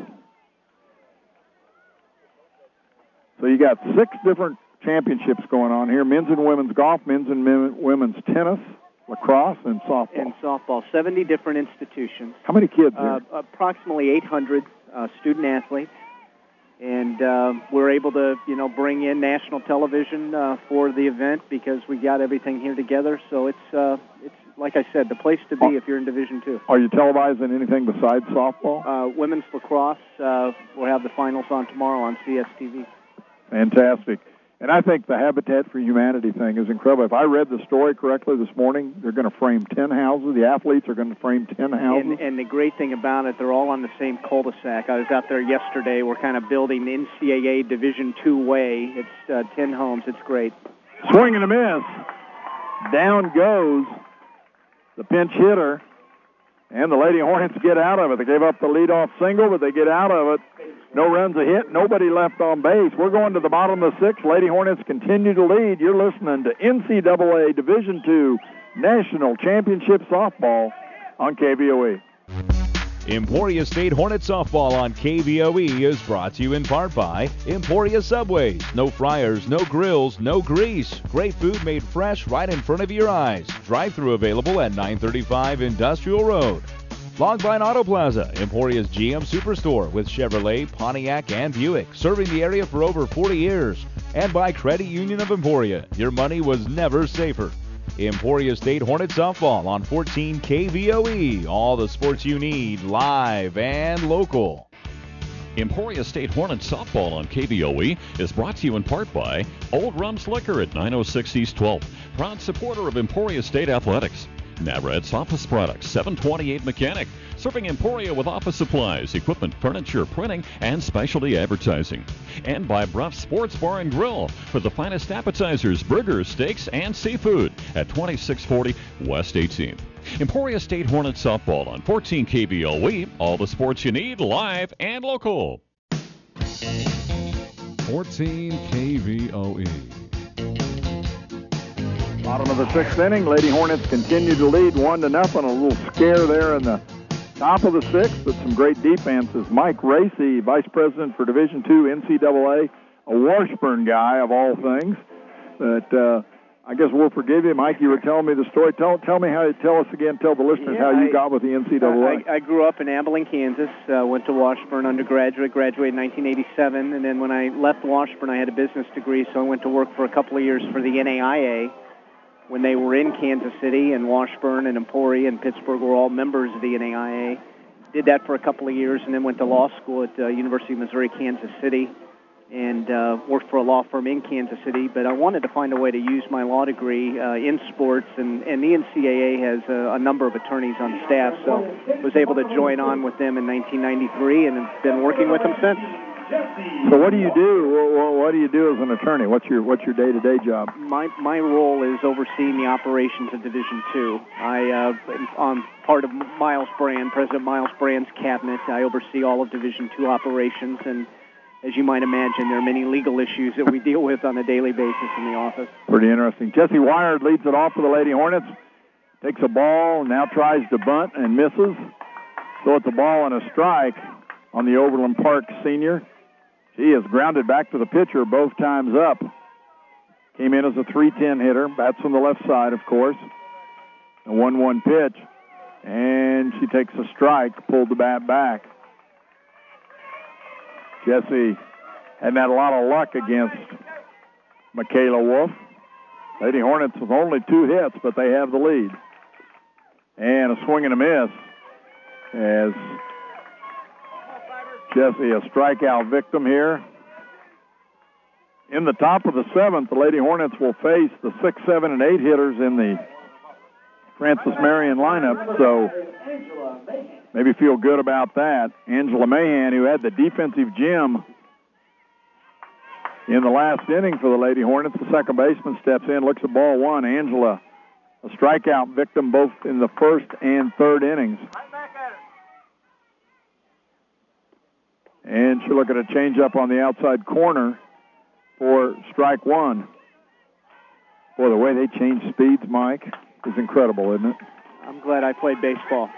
So you got 6 different championships going on here. Men's and women's golf, men's and women's tennis, lacrosse, and softball. And softball. 70 different institutions. How many kids here? Approximately 800 student athletes. And we're able to, bring in national television for the event because we got everything here together. So it's like I said, the place to be if you're in Division II. Are you televising anything besides softball? Women's lacrosse, we'll have the finals on tomorrow on CSTV. Fantastic. And I think the Habitat for Humanity thing is incredible. If I read the story correctly this morning, they're going to frame 10 houses. The athletes are going to frame 10 houses. And the great thing about it, they're all on the same cul-de-sac. I was out there yesterday. We're kind of building NCAA Division II way. It's 10 homes. It's great. Swing and a miss. Down goes the pinch hitter. And the Lady Hornets get out of it. They gave up the leadoff single, but they get out of it. No runs a hit, nobody left on base. We're going to the bottom of the 6th. Lady Hornets continue to lead. You're listening to NCAA Division II National Championship Softball on KVOE. Emporia State Hornet Softball on KVOE is brought to you in part by Emporia Subways. No fryers, no grills, no grease. Great food made fresh right in front of your eyes. Drive-thru available at 935 Industrial Road. Longvine Auto Plaza, Emporia's GM Superstore with Chevrolet, Pontiac, and Buick, serving the area for over 40 years. And by Credit Union of Emporia, your money was never safer. Emporia State Hornet Softball on 14 KVOE. All the sports you need, live and local. Emporia State Hornet Softball on KVOE is brought to you in part by Old Rum's Liquor at 906 East 12th, proud supporter of Emporia State Athletics. Navred's Office Products, 728 Mechanic, serving Emporia with office supplies, equipment, furniture, printing, and specialty advertising. And by Bruff Sports Bar and Grill for the finest appetizers, burgers, steaks, and seafood at 2640 West 18th. Emporia State Hornet Softball on 14 KVOE, all the sports you need, live and local. 14 KVOE. Bottom of the 6th inning, Lady Hornets continue to lead 1-0. A little scare there in the top of the 6th, but some great defenses. Mike Racy, Vice President for Division II NCAA a Washburn guy of all things. But I guess we'll forgive you. Mike, you were telling me the story. Tell us again, tell the listeners how you got with the NCAA. I grew up in Abilene, Kansas, went to Washburn undergraduate, graduated in 1987, and then when I left Washburn, I had a business degree, so I went to work for a couple of years for the NAIA when they were in Kansas City, and Washburn and Emporia and Pittsburgh were all members of the NAIA. Did that for a couple of years, and then went to law school at University of Missouri, Kansas City, and worked for a law firm in Kansas City. But I wanted to find a way to use my law degree in sports, and the NCAA has a number of attorneys on staff, so was able to join on with them in 1993, and have been working with them since. So what do you do? What do you do as an attorney? What's your day-to-day job? My role is overseeing the operations of Division II. I'm part of Miles Brand, President Miles Brand's cabinet. I oversee all of Division II operations, and as you might imagine, there are many legal issues that we deal with on a daily basis in the office. Pretty interesting. Jesse Wired leads it off for the Lady Hornets. Takes a ball, now tries to bunt and misses. So it's a ball and a strike on the Overland Park senior. She is grounded back to the pitcher both times up. Came in as a 3-10 hitter. Bats on the left side, of course. A 1-1 pitch. And she takes a strike, pulled the bat back. Jesse hadn't had a lot of luck against Michaela Wolf. Lady Hornets with only 2 hits, but they have the lead. And a swing and a miss as Jesse, a strikeout victim here. In the top of the 7th, the Lady Hornets will face the 6, 7, and 8 hitters in the Francis Marion lineup, so maybe feel good about that. Angela Mahan, who had the defensive gem in the last inning for the Lady Hornets, the second baseman steps in, looks at ball 1. Angela, a strikeout victim both in the first and third innings. And she'll look at a changeup on the outside corner for strike 1. Boy, the way they change speeds, Mike, is incredible, isn't it? I'm glad I played baseball.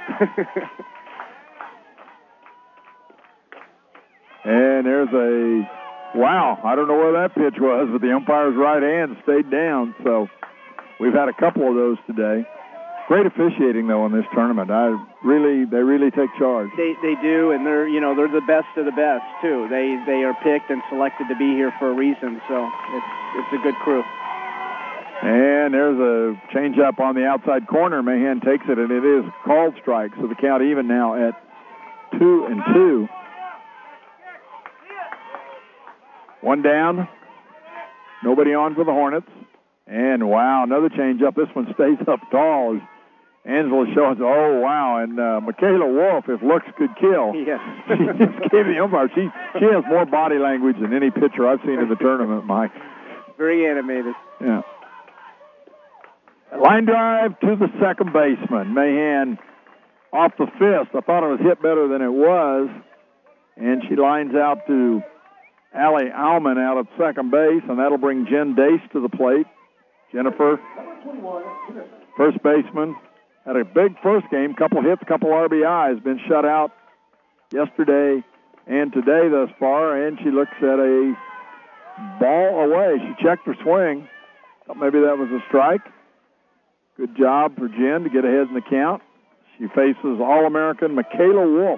And there's a, wow, I don't know where that pitch was, but the umpire's right hand stayed down. So we've had a couple of those today. Great officiating, though, in this tournament. They really take charge. They do, and they're the best of the best too. They are picked and selected to be here for a reason. So it's a good crew. And there's a changeup on the outside corner. Mahan takes it, and it is called strike. So the count even now at 2-2. 1 down. Nobody on for the Hornets. And, wow, another changeup. This one stays up tall. Angela shows, oh, wow. And Michaela Wolf, if looks could kill. Yes. She just gave the umpire. She has more body language than any pitcher I've seen in the tournament, Mike. Very animated. Yeah. Line drive to the second baseman. Mahan off the fist. I thought it was hit better than it was. And she lines out to Allie Alman out at second base, and that'll bring Jen Dace to the plate. Jennifer, first baseman, had a big first game, couple hits, couple RBIs, been shut out yesterday and today thus far, and she looks at a ball away. She checked her swing. Thought maybe that was a strike. Good job for Jen to get ahead in the count. She faces All-American Michaela Wolf.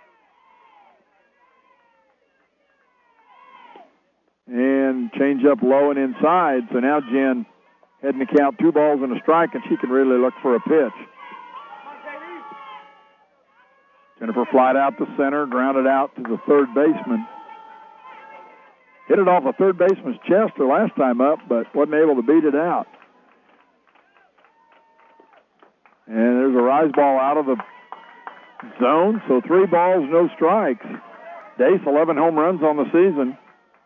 And change up low and inside. So now Jen heading to count 2 balls and a strike, and she can really look for a pitch. Jennifer flied out to center, grounded out to the third baseman. Hit it off a third baseman's chest her last time up, but wasn't able to beat it out. And there's a rise ball out of the zone, so 3 balls, no strikes. Dace, 11 home runs on the season.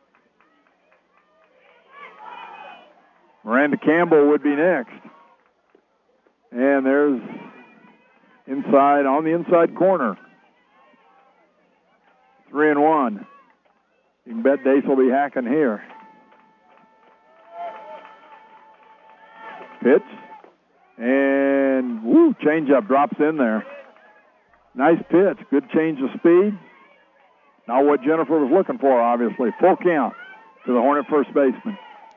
Miranda Campbell would be next. And there's inside, on the inside corner. 3-1. You can bet Dace will be hacking here. Pitch. And, woo, changeup drops in there. Nice pitch. Good change of speed. Not what Jennifer was looking for, obviously. Full count. to the Hornet first baseman.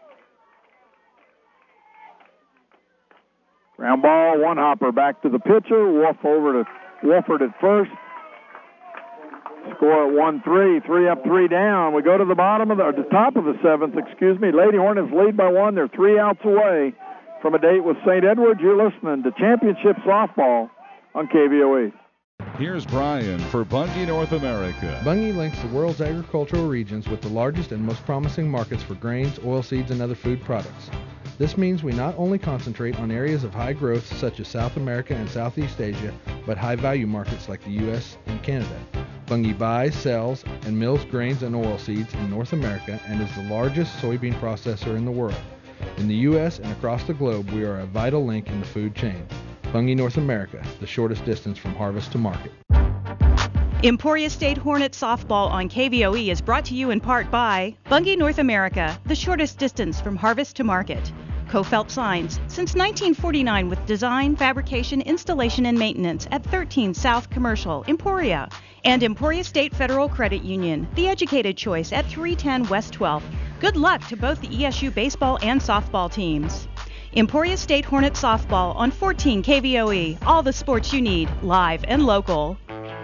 Ground ball, one hopper back to the pitcher. Wolford at first. Score at 1-3, 3 up, 3 down. We go to the top of the seventh, Lady Hornets lead by 1. They're 3 outs away from a date with St. Edward. You're listening to Championship Softball on KVOE. Here's Brian for Bunge North America. Bunge links the world's agricultural regions with the largest and most promising markets for grains, oilseeds, and other food products. This means we not only concentrate on areas of high growth such as South America and Southeast Asia, but high-value markets like the U.S. and Canada. Bunge buys, sells, and mills grains and oilseeds in North America and is the largest soybean processor in the world. In the U.S. and across the globe, we are a vital link in the food chain. Bunge North America, the shortest distance from harvest to market. Emporia State Hornets softball on KVOE is brought to you in part by Bunge North America, the shortest distance from harvest to market. Kofelt Signs, since 1949 with design, fabrication, installation, and maintenance at 13 South Commercial, Emporia. And Emporia State Federal Credit Union, the educated choice at 310 West 12th. Good luck to both the ESU baseball and softball teams. Emporia State Hornets softball on 14 KVOE. All the sports you need, live and local.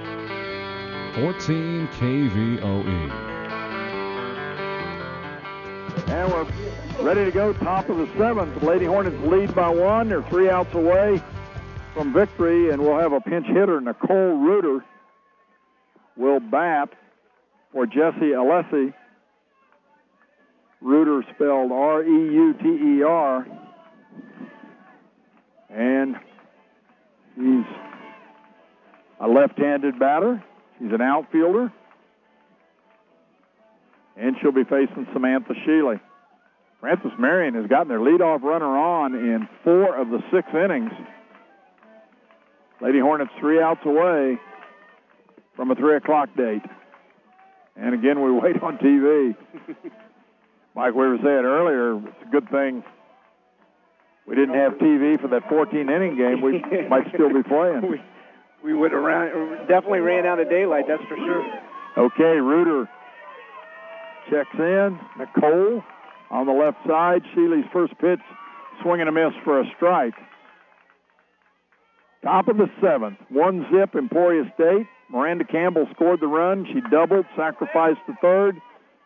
14 KVOE. And we're ready to go, top of the seventh. Lady Hornets lead by 1. They're 3 outs away from victory, and we'll have a pinch hitter, Nicole Reuter, will bat for Jessie Alessi. Reuter spelled R-E-U-T-E-R. And she's a left-handed batter. She's an outfielder. And she'll be facing Samantha Shealy. Francis Marion has gotten their leadoff runner on in 4 of the 6 innings. Lady Hornets 3 outs away from a 3 o'clock date. And again, we wait on TV. Mike Weaver said earlier, it's a good thing we didn't have TV for that 14-inning game. We might still be playing. We would have definitely ran out of daylight, that's for sure. Okay, Reuter checks in. Nicole on the left side. Shealy's first pitch, swing and a miss for a strike. Top of the 7th, 1-0 Emporia State. Miranda Campbell scored the run. She doubled, sacrificed the third.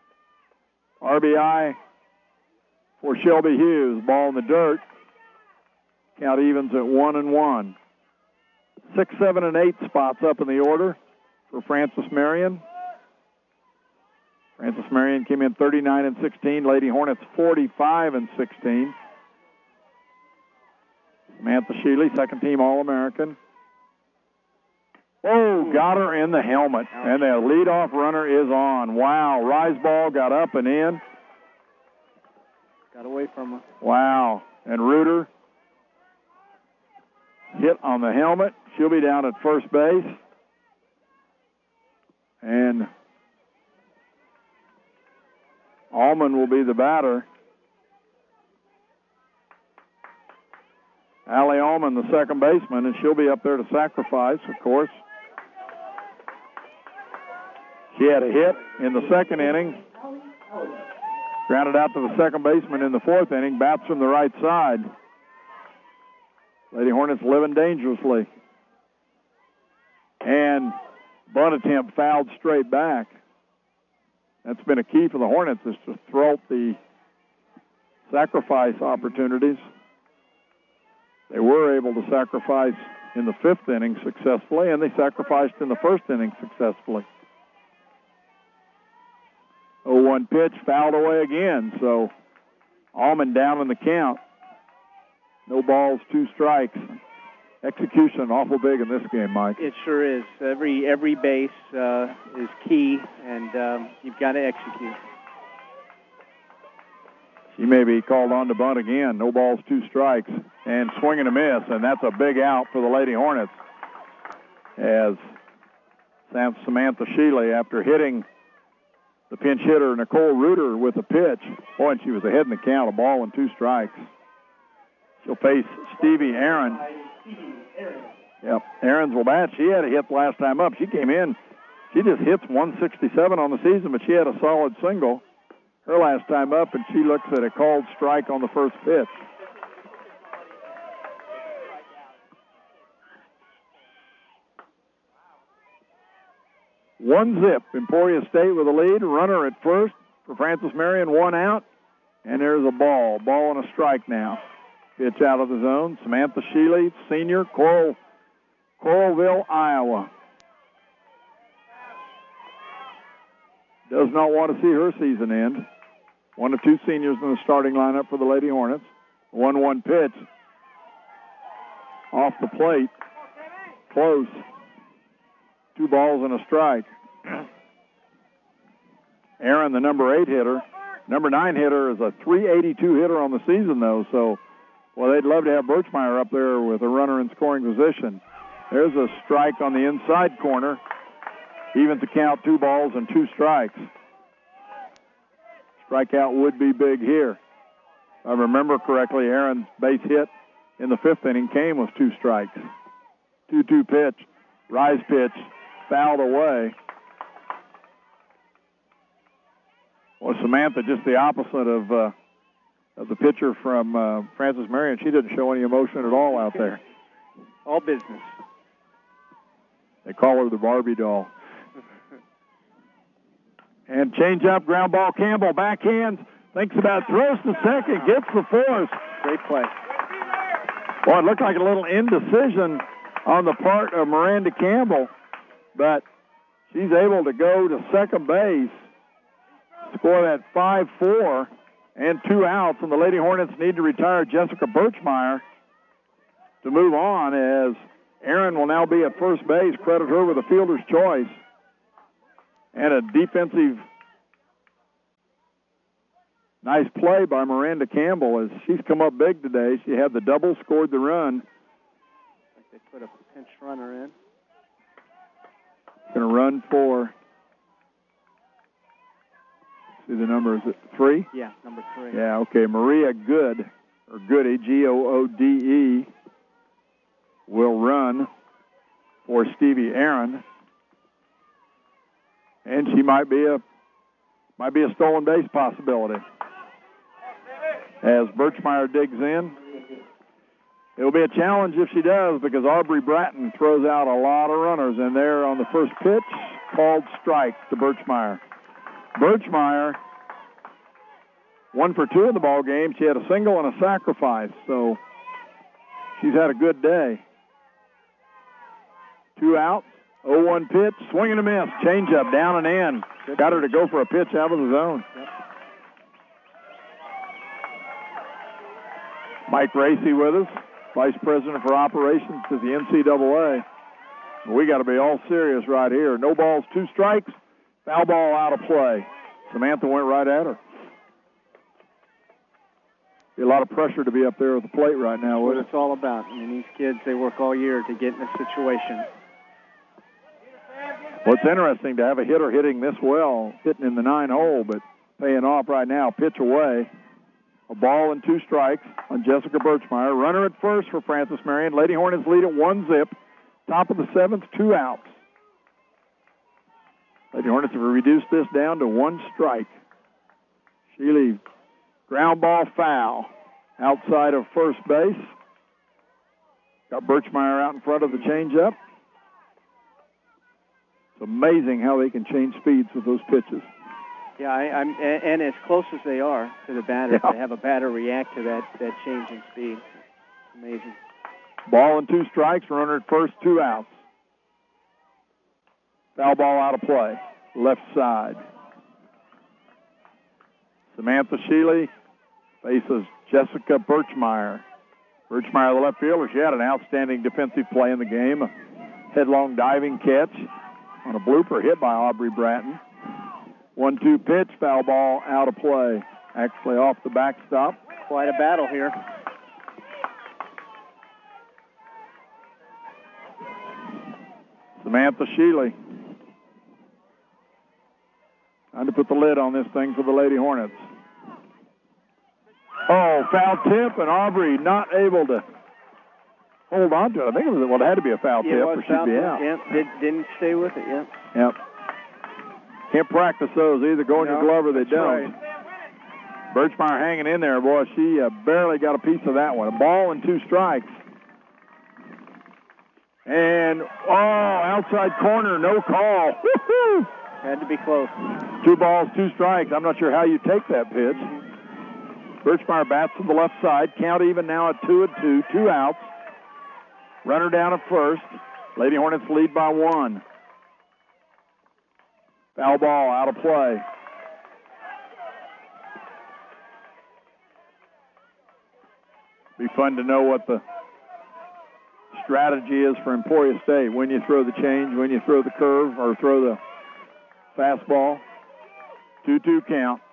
RBI for Shelby Hughes. Ball in the dirt. Count evens at 1-1. 6, 7, and 8 spots up in the order for Francis Marion. Francis Marion came in 39-16. Lady Hornets 45-16. Samantha Shealy, second-team All-American. Oh, got her in the helmet, and the leadoff runner is on. Wow, Riseball got up and in. Got away from her. Wow, and Reuter hit on the helmet. She'll be down at first base. And Allman will be the batter. Allie Allman, the second baseman, and she'll be up there to sacrifice, of course. She had a hit in the second inning. Grounded out to the second baseman in the 4th inning. Bats from the right side. Lady Hornets living dangerously. And bunt attempt fouled straight back. That's been a key for the Hornets, is to throw the sacrifice opportunities. They were able to sacrifice in the 5th inning successfully, and they sacrificed in the 1st inning successfully. 0-1 pitch, fouled away again, so Allman down in the count. No balls, 2 strikes. Execution awful big in this game, Mike. It sure is. Every base is key, and you've got to execute. She may be called on to bunt again. No balls, 2 strikes, and swing and a miss, and that's a big out for the Lady Hornets. As Samantha Shealy, after hitting the pinch hitter Nicole Reuter with a pitch, boy, and she was ahead in the count, a ball and 2 strikes. She'll face Stevie Aaron. Yep, Aaron's will bat. She had a hit last time up. She came in. She just hits 167 on the season, but she had a solid single. her last time up, and she looks at a called strike on the first pitch. One zip. Emporia State with a lead. Runner at first for Francis Marion. One out. And there's a ball. Ball and a strike now. Pitch out of the zone. Samantha Shealy, senior, Coralville, Iowa. Does not want to see her season end. One of two seniors in the starting lineup for the Lady Hornets. 1-1 pitch. Off the plate. Close. 2 balls and a strike. Aaron, the number 8 hitter. Number 9 hitter is a .382 hitter on the season, though, so, well, they'd love to have Birchmeyer up there with a runner in scoring position. There's a strike on the inside corner. Even to count 2 balls and 2 strikes. Strikeout would be big here. If I remember correctly, Aaron's base hit in the 5th inning came with 2 strikes. 2-2 pitch, rise pitch, fouled away. Well, Samantha, just the opposite of the pitcher from Francis Marion. She didn't show any emotion at all out there. All business. They call her the Barbie doll. And change up, ground ball. Campbell backhands, thinks about, throws to second, gets the force. Great play. Boy, it looked like a little indecision on the part of Miranda Campbell, but she's able to go to second base, score that 5-4, and 2 outs, and the Lady Hornets need to retire Jessica Birchmeyer to move on, as Aaron will now be at first base. Credit her with a fielder's choice and a defensive nice play by Miranda Campbell, as she's come up big today. She had the double, scored the run. They put a pinch runner in. Going to run for, see the number, is it 3? Yeah, number 3. Yeah, okay. Maria Good, or Goody, Goode, will run for Stevie Aaron. And she might be a stolen base possibility. As Birchmeyer digs in, it'll be a challenge if she does, because Aubrey Bratton throws out a lot of runners, and there on the first pitch, called strike to Birchmeyer. Birchmeyer, 1 for 2 in the ball game. She had a single and a sacrifice, so she's had a good day. 2 outs. 0-1 pitch, swing and a miss, changeup down and in. Got her to go for a pitch out of the zone. Yep. Mike Racy with us, Vice President for Operations to the NCAA. We got to be all serious right here. No balls, 2 strikes, foul ball out of play. Samantha went right at her. Be a lot of pressure to be up there at the plate right now. What it's all about. I mean, these kids, they work all year to get in a situation. Well, it's interesting to have a hitter hitting this well, hitting in the 9-hole, but paying off right now. Pitch away. A ball and 2 strikes on Jessica Birchmeyer. Runner at first for Francis Marion. Lady Hornets lead at 1 zip. Top of the 7th, 2 outs. Lady Hornets have reduced this down to 1 strike. Shealy, ground ball foul outside of first base. Got Birchmeyer out in front of the changeup. It's amazing how they can change speeds with those pitches. Yeah, and as close as they are to the batter, yeah, to have a batter react to that change in speed. Amazing. Ball and 2 strikes, runner at first, 2 outs. Foul ball out of play, left side. Samantha Shealy faces Jessica Birchmeyer. Birchmeyer, the left fielder, she had an outstanding defensive play in the game. A headlong diving catch on a blooper hit by Aubrey Bratton. 1-2 pitch, foul ball out of play. Actually off the backstop. Quite a battle here. Samantha Shealy trying to put the lid on this thing for the Lady Hornets. Oh, foul tip, and Aubrey not able to hold on to it. I think it had to be a foul tip, or she'd be out. Yep, didn't stay with it, yep. Yep. Can't practice those. Either go in your glove or they don't. Right. Birchmeyer hanging in there. Boy, she barely got a piece of that one. A ball and 2 strikes. And, outside corner, no call. Woo-hoo! Had to be close. 2 balls, 2 strikes. I'm not sure how you take that pitch. Birchmeyer bats to the left side. Count even now at 2-2. 2 outs. Runner down at first. Lady Hornets lead by 1. Foul ball out of play. Be fun to know what the strategy is for Emporia State. When you throw the change, when you throw the curve, or throw the fastball. 2-2 count.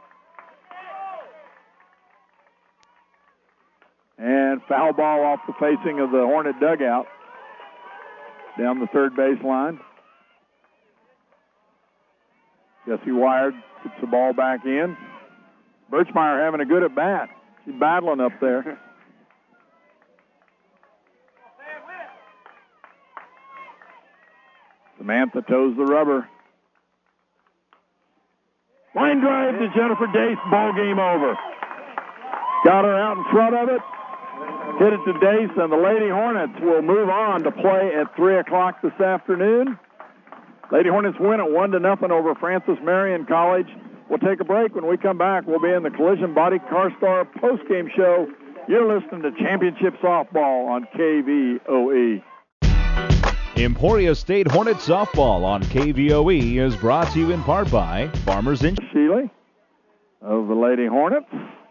And foul ball off the facing of the Hornet dugout. Down the third base line. Jesse Wired puts the ball back in. Birchmeyer having a good at bat. She's battling up there. Samantha toes the rubber. Line drive to Jennifer Dace. Ball game over. Got her out in front of it. Hit it to Dace, and the Lady Hornets will move on to play at 3 o'clock this afternoon. Lady Hornets win at 1-0 over Francis Marion College. We'll take a break. When we come back, we'll be in the Collision Body Car Star postgame show. You're listening to Championship Softball on KVOE. Emporia State Hornets softball on KVOE is brought to you in part by Farmers Insurance. Shealy of the Lady Hornets.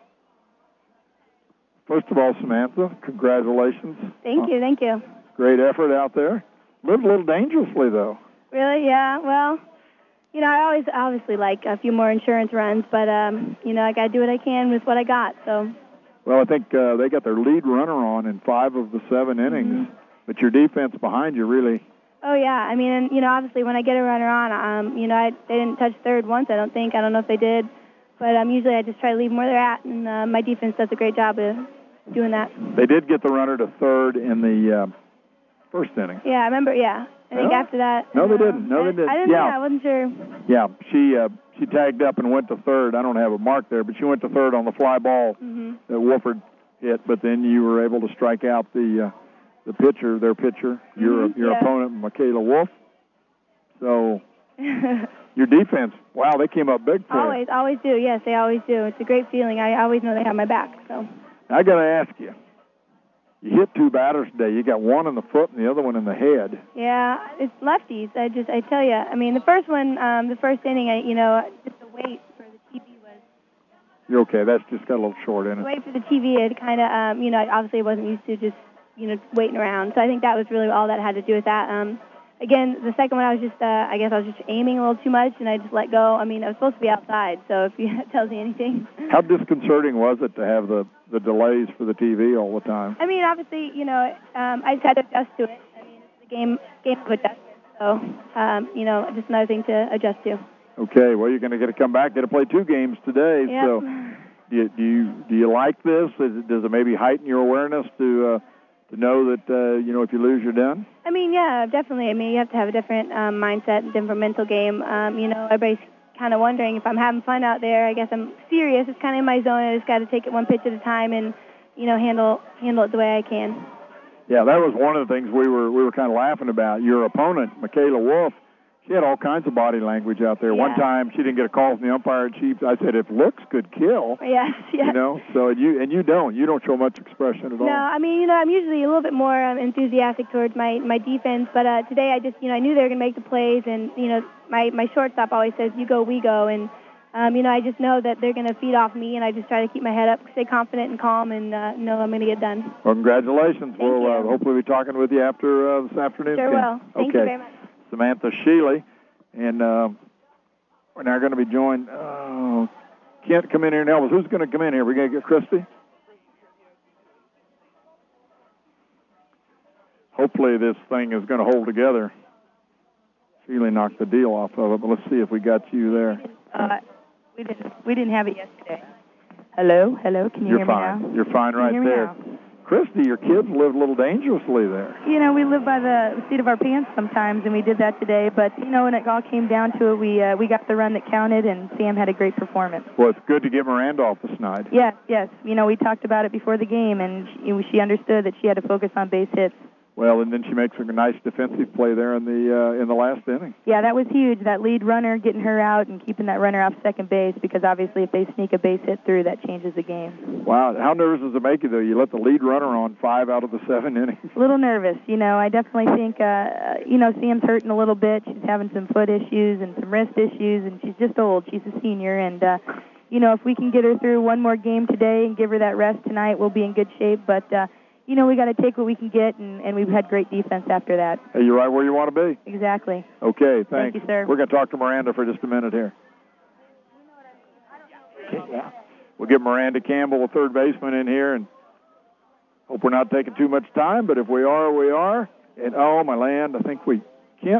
First of all, Samantha, congratulations. Thank you. Great effort out there. Lived a little dangerously, though. Really? Yeah. Well, I always obviously like a few more insurance runs, but, I got to do what I can with what I got, so. Well, I think they got their lead runner on in 5 of the 7 innings. Mm-hmm. But your defense behind you really. Oh, yeah. I mean, and, obviously when I get a runner on, they didn't touch third once, I don't think. I don't know if they did. But usually I just try to leave them where they're at, and my defense does a great job of doing that. They did get the runner to third in the first inning. Yeah, I remember, I think after that. No, they didn't. I didn't know. I wasn't sure. Yeah, she tagged up and went to third. I don't have a mark there, but she went to third on the fly ball that Wolford hit. But then you were able to strike out the pitcher, their pitcher, your opponent, Michaela Wolf. So your defense, wow, they came up big for you. Always do. Yes, they always do. It's a great feeling. I always know they have my back. So I got to ask you. You hit 2 batters today. You got one in the foot and the other one in the head. Yeah, it's lefties. I tell you. I mean, the first one, the first inning, just the weight for the TV was. You're okay. That's just got a little short in it. The weight for the TV, it kind of, obviously I wasn't used to just, waiting around. So I think that was really all that had to do with that. Again, the second one, I was just, I guess I was just aiming a little too much, and I just let go. I mean, I was supposed to be outside, so if that tells you anything. How disconcerting was it to have the delays for the TV all the time? I mean, obviously, I just had to adjust to it. I mean, it's a game of adjustment, so, just another thing to adjust to. Okay, well, you're going to get to come back, get to play 2 games today. Yep. So do you like this? Does it maybe heighten your awareness to know that, if you lose, you're done? I mean, yeah, definitely. I mean, you have to have a different mindset, different mental game. Everybody's kind of wondering if I'm having fun out there. I guess I'm serious. It's kind of in my zone. I just got to take it one pitch at a time and, handle it the way I can. Yeah, that was one of the things we were kind of laughing about. Your opponent, Michaela Wolf, she had all kinds of body language out there. Yeah. One time she didn't get a call from the umpire, and I said, if looks could kill. Yes. So you don't show much expression at all. No, I mean, I'm usually a little bit more enthusiastic towards my defense, but today I just, I knew they were going to make the plays, and, my shortstop always says, you go, we go, and, I just know that they're going to feed off me, and I just try to keep my head up, stay confident and calm, and know I'm going to get done. Well, congratulations. Thank you. Hopefully be talking with you after this afternoon. Sure will. Thank you very much. Samantha Shealy, and we're now going to be joined. Can't come in here and help us. Who's going to come in here? We're going to get Christy? Hopefully this thing is going to hold together. Shealy knocked the deal off of it, but let's see if we got you there. We didn't have it yesterday. Hello, can you hear me now? You're fine right there. Christy, your kids live a little dangerously there. You know, we live by the seat of our pants sometimes, and we did that today. But, you know, when it all came down to it, we got the run that counted, and Sam had a great performance. Well, it's good to get Miranda off the snide. Yes. You know, we talked about it before the game, and she understood that she had to focus on base hits. Well, and then she makes a nice defensive play there in the last inning. Yeah, that was huge. That lead runner, getting her out and keeping that runner off second base, because obviously if they sneak a base hit through, that changes the game. Wow, how nervous does it make you, though? You let the lead runner on 5 out of the 7 innings. A little nervous. You know, I definitely think, Sam's hurting a little bit. She's having some foot issues and some wrist issues, and she's just old. She's a senior, and, if we can get her through one more game today and give her that rest tonight, we'll be in good shape. But, we got to take what we can get, and we've had great defense after that. Hey, you're right where you want to be. Exactly. Okay, thanks. Thank you, sir. We're going to talk to Miranda for just a minute here. We'll get Miranda Campbell, a third baseman, in here, and hope we're not taking too much time, but if we are, we are. And, oh, my land, I think we... Kent,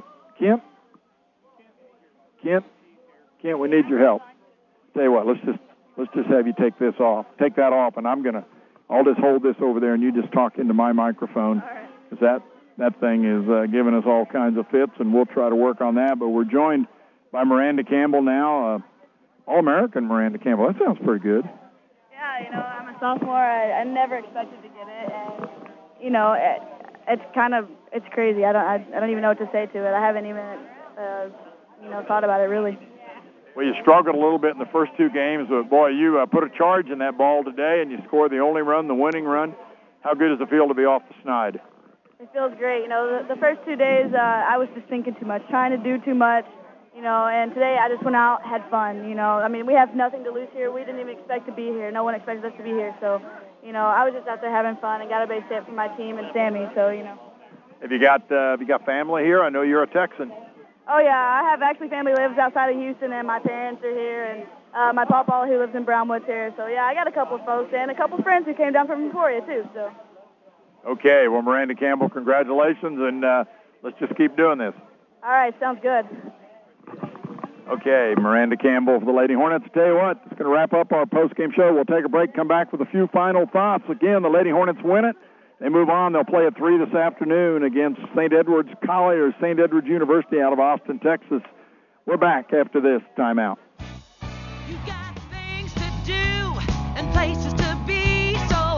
we need your help. Tell you what, let's just have you take that off, and I'll just hold this over there, and you just talk into my microphone, because that thing is giving us all kinds of fits, and we'll try to work on that. But we're joined by Miranda Campbell now, All-American Miranda Campbell. That sounds pretty good. Yeah, I'm a sophomore. I never expected to get it, and it's crazy. I don't even know what to say to it. I haven't even thought about it really. Well, you struggled a little bit in the first 2 games, but, boy, you put a charge in that ball today, and you scored the only run, the winning run. How good does it feel to be off the snide? It feels great. The first 2 days, I was just thinking too much, trying to do too much, and today I just went out, had fun, we have nothing to lose here. We didn't even expect to be here. No one expected us to be here. So, I was just out there having fun and got a base hit for my team and Sammy, so, Have you got family here? I know you're a Texan. Oh, yeah, I have actually family who lives outside of Houston, and my parents are here, and my papa who lives in Brownwood here. So, yeah, I got a couple of folks and a couple of friends who came down from Emporia, too. So. Okay, well, Miranda Campbell, congratulations, and let's just keep doing this. All right, sounds good. Okay, Miranda Campbell for the Lady Hornets. I tell you what, it's going to wrap up our post-game show. We'll take a break, come back with a few final thoughts. Again, the Lady Hornets win it. They move on. They'll play at 3 this afternoon against St. Edward's College or St. Edward's University out of Austin, Texas. We're back after this timeout.